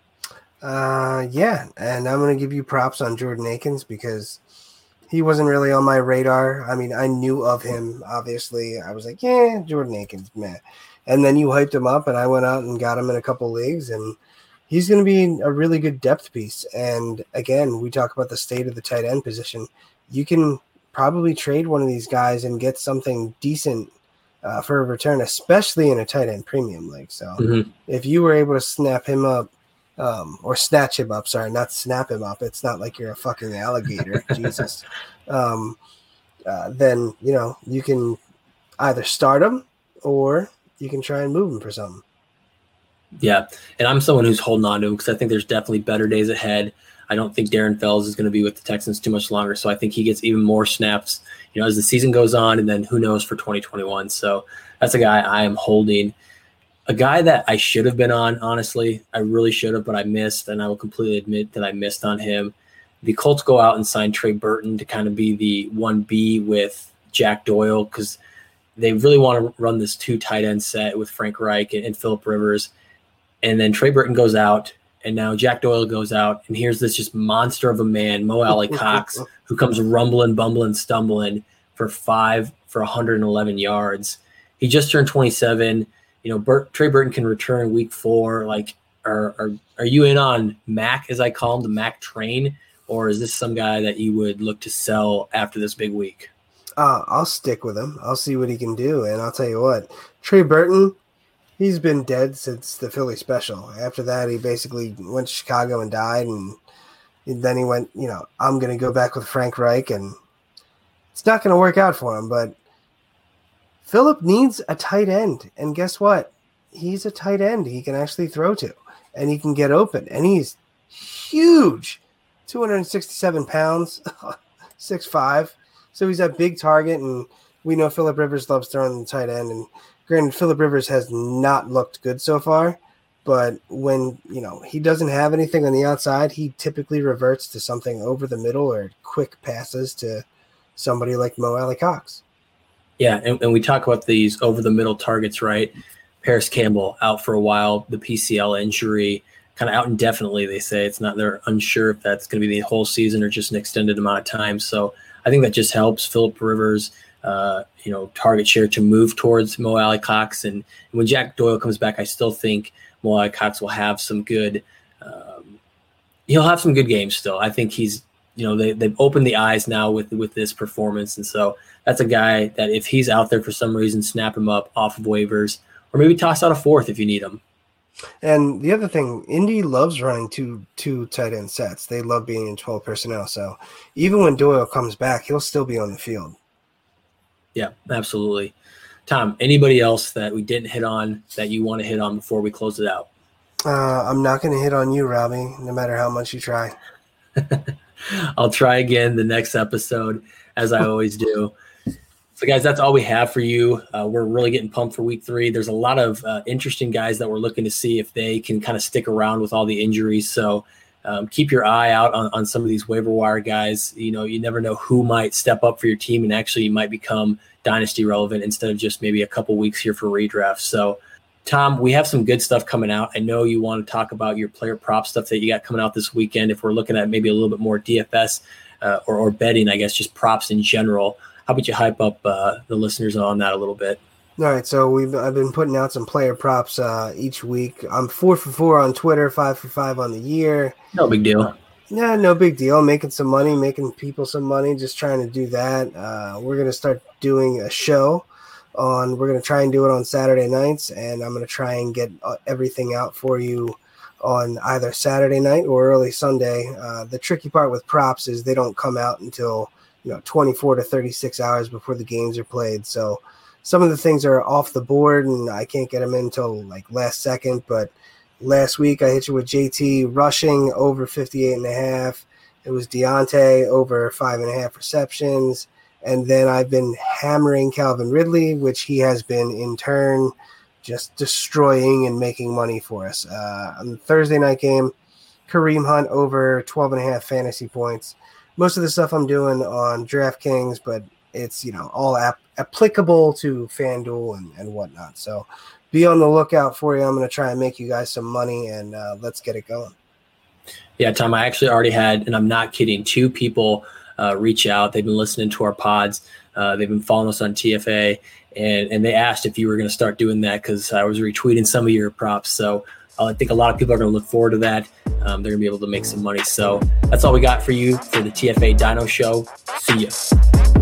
B: Uh, yeah, and I'm going to give you props on Jordan Akins because he wasn't really on my radar. I mean, I knew of him, obviously. I was like, yeah, Jordan Akins, man. And then you hyped him up, and I went out and got him in a couple leagues, and he's going to be a really good depth piece. And, again, we talk about the state of the tight end position. You can probably trade one of these guys and get something decent uh, for a return, especially in a tight end premium league. So mm-hmm. if you were able to snap him up um, or snatch him up, sorry, not snap him up. It's not like you're a fucking alligator. Jesus. Um, uh, then, you know, you can either start him or you can try and move him for something.
A: Yeah. And I'm someone who's holding on to him because I think there's definitely better days ahead. I don't think Darren Fells is going to be with the Texans too much longer. So I think he gets even more snaps, you know, as the season goes on, and then who knows for twenty twenty-one. So that's a guy I am holding. A guy that I should have been on, honestly, I really should have, but I missed, and I will completely admit that I missed on him. The Colts go out and sign Trey Burton to kind of be the one B with Jack Doyle because they really want to run this two tight end set with Frank Reich and, and Phillip Rivers. And then Trey Burton goes out, and now Jack Doyle goes out. And here's this just monster of a man, Mo Alie-Cox, who comes rumbling, bumbling, stumbling for five for one hundred eleven yards. He just turned twenty-seven. You know, Bert, Trey Burton can return week four. Like, are, are are you in on Mac, as I call him, the Mac train? Or is this some guy that you would look to sell after this big week?
B: Uh, I'll stick with him. I'll see what he can do. And I'll tell you what, Trey Burton, he's been dead since the Philly special. After that, he basically went to Chicago and died. And, and then he went, you know, I'm going to go back with Frank Reich. And it's not going to work out for him. But Phillip needs a tight end. And guess what? He's a tight end he can actually throw to. And he can get open. And he's huge. two hundred sixty-seven pounds, six five. So he's a big target, and we know Phillip Rivers loves throwing the tight end. And granted, Phillip Rivers has not looked good so far, but when you know he doesn't have anything on the outside, he typically reverts to something over the middle or quick passes to somebody like Mo Alie-Cox.
A: Yeah, and, and we talk about these over the middle targets, right? Paris Campbell out for a while, the P C L injury. Kind of out indefinitely, they say. It's not, they're unsure if that's going to be the whole season or just an extended amount of time. So I think that just helps Phillip Rivers, uh, you know, target share to move towards Mo Alie-Cox. And when Jack Doyle comes back, I still think Mo Alie-Cox will have some good, um, he'll have some good games still. I think he's, you know, they, they've opened the eyes now with, with this performance. And so that's a guy that if he's out there for some reason, snap him up off of waivers or maybe toss out a fourth if you need him.
B: And the other thing, Indy loves running two two tight end sets. They love being in twelve personnel. So even when Doyle comes back, he'll still be on the field.
A: Yeah, absolutely. Tom, anybody else that we didn't hit on that you want to hit on before we close it out?
B: Uh, I'm not going to hit on you, Robbie, no matter how much you try.
A: I'll try again the next episode, as I always do. So, guys, that's all we have for you. Uh, we're really getting pumped for week three. There's a lot of uh, interesting guys that we're looking to see if they can kind of stick around with all the injuries. So um, keep your eye out on, on some of these waiver wire guys. You know, you never know who might step up for your team and actually might become dynasty relevant instead of just maybe a couple weeks here for redraft. So, Tom, we have some good stuff coming out. I know you want to talk about your player prop stuff that you got coming out this weekend. If we're looking at maybe a little bit more D F S uh, or, or betting, I guess, just props in general. How about you hype up uh, the listeners on that a little bit?
B: All right, so we've I've been putting out some player props uh, each week. I'm four for four on Twitter, five for five on the year.
A: No big deal.
B: Yeah, no big deal. Making some money, making people some money, just trying to do that. Uh, we're going to start doing a show on. We're going to try and do it on Saturday nights, and I'm going to try and get everything out for you on either Saturday night or early Sunday. Uh, the tricky part with props is they don't come out until you know, twenty-four to thirty-six hours before the games are played. So some of the things are off the board and I can't get them in until like last second. But last week I hit you with J T rushing over fifty-eight and a half. It was Deontay over five and a half receptions. And then I've been hammering Calvin Ridley, which he has been in turn just destroying and making money for us. Uh, on the Thursday night game, Kareem Hunt over twelve and a half fantasy points. Most of the stuff I'm doing on DraftKings, but it's, you know, all ap- applicable to FanDuel and, and whatnot. So be on the lookout for you. I'm going to try and make you guys some money, and uh, let's get it going.
A: Yeah, Tom, I actually already had, and I'm not kidding, two people uh, reach out. They've been listening to our pods. Uh, they've been following us on T F A, and, and they asked if you were going to start doing that because I was retweeting some of your props. So I think a lot of people are going to look forward to that. Um, they're going to be able to make some money. So that's all we got for you for the T F A Dino Show. See ya.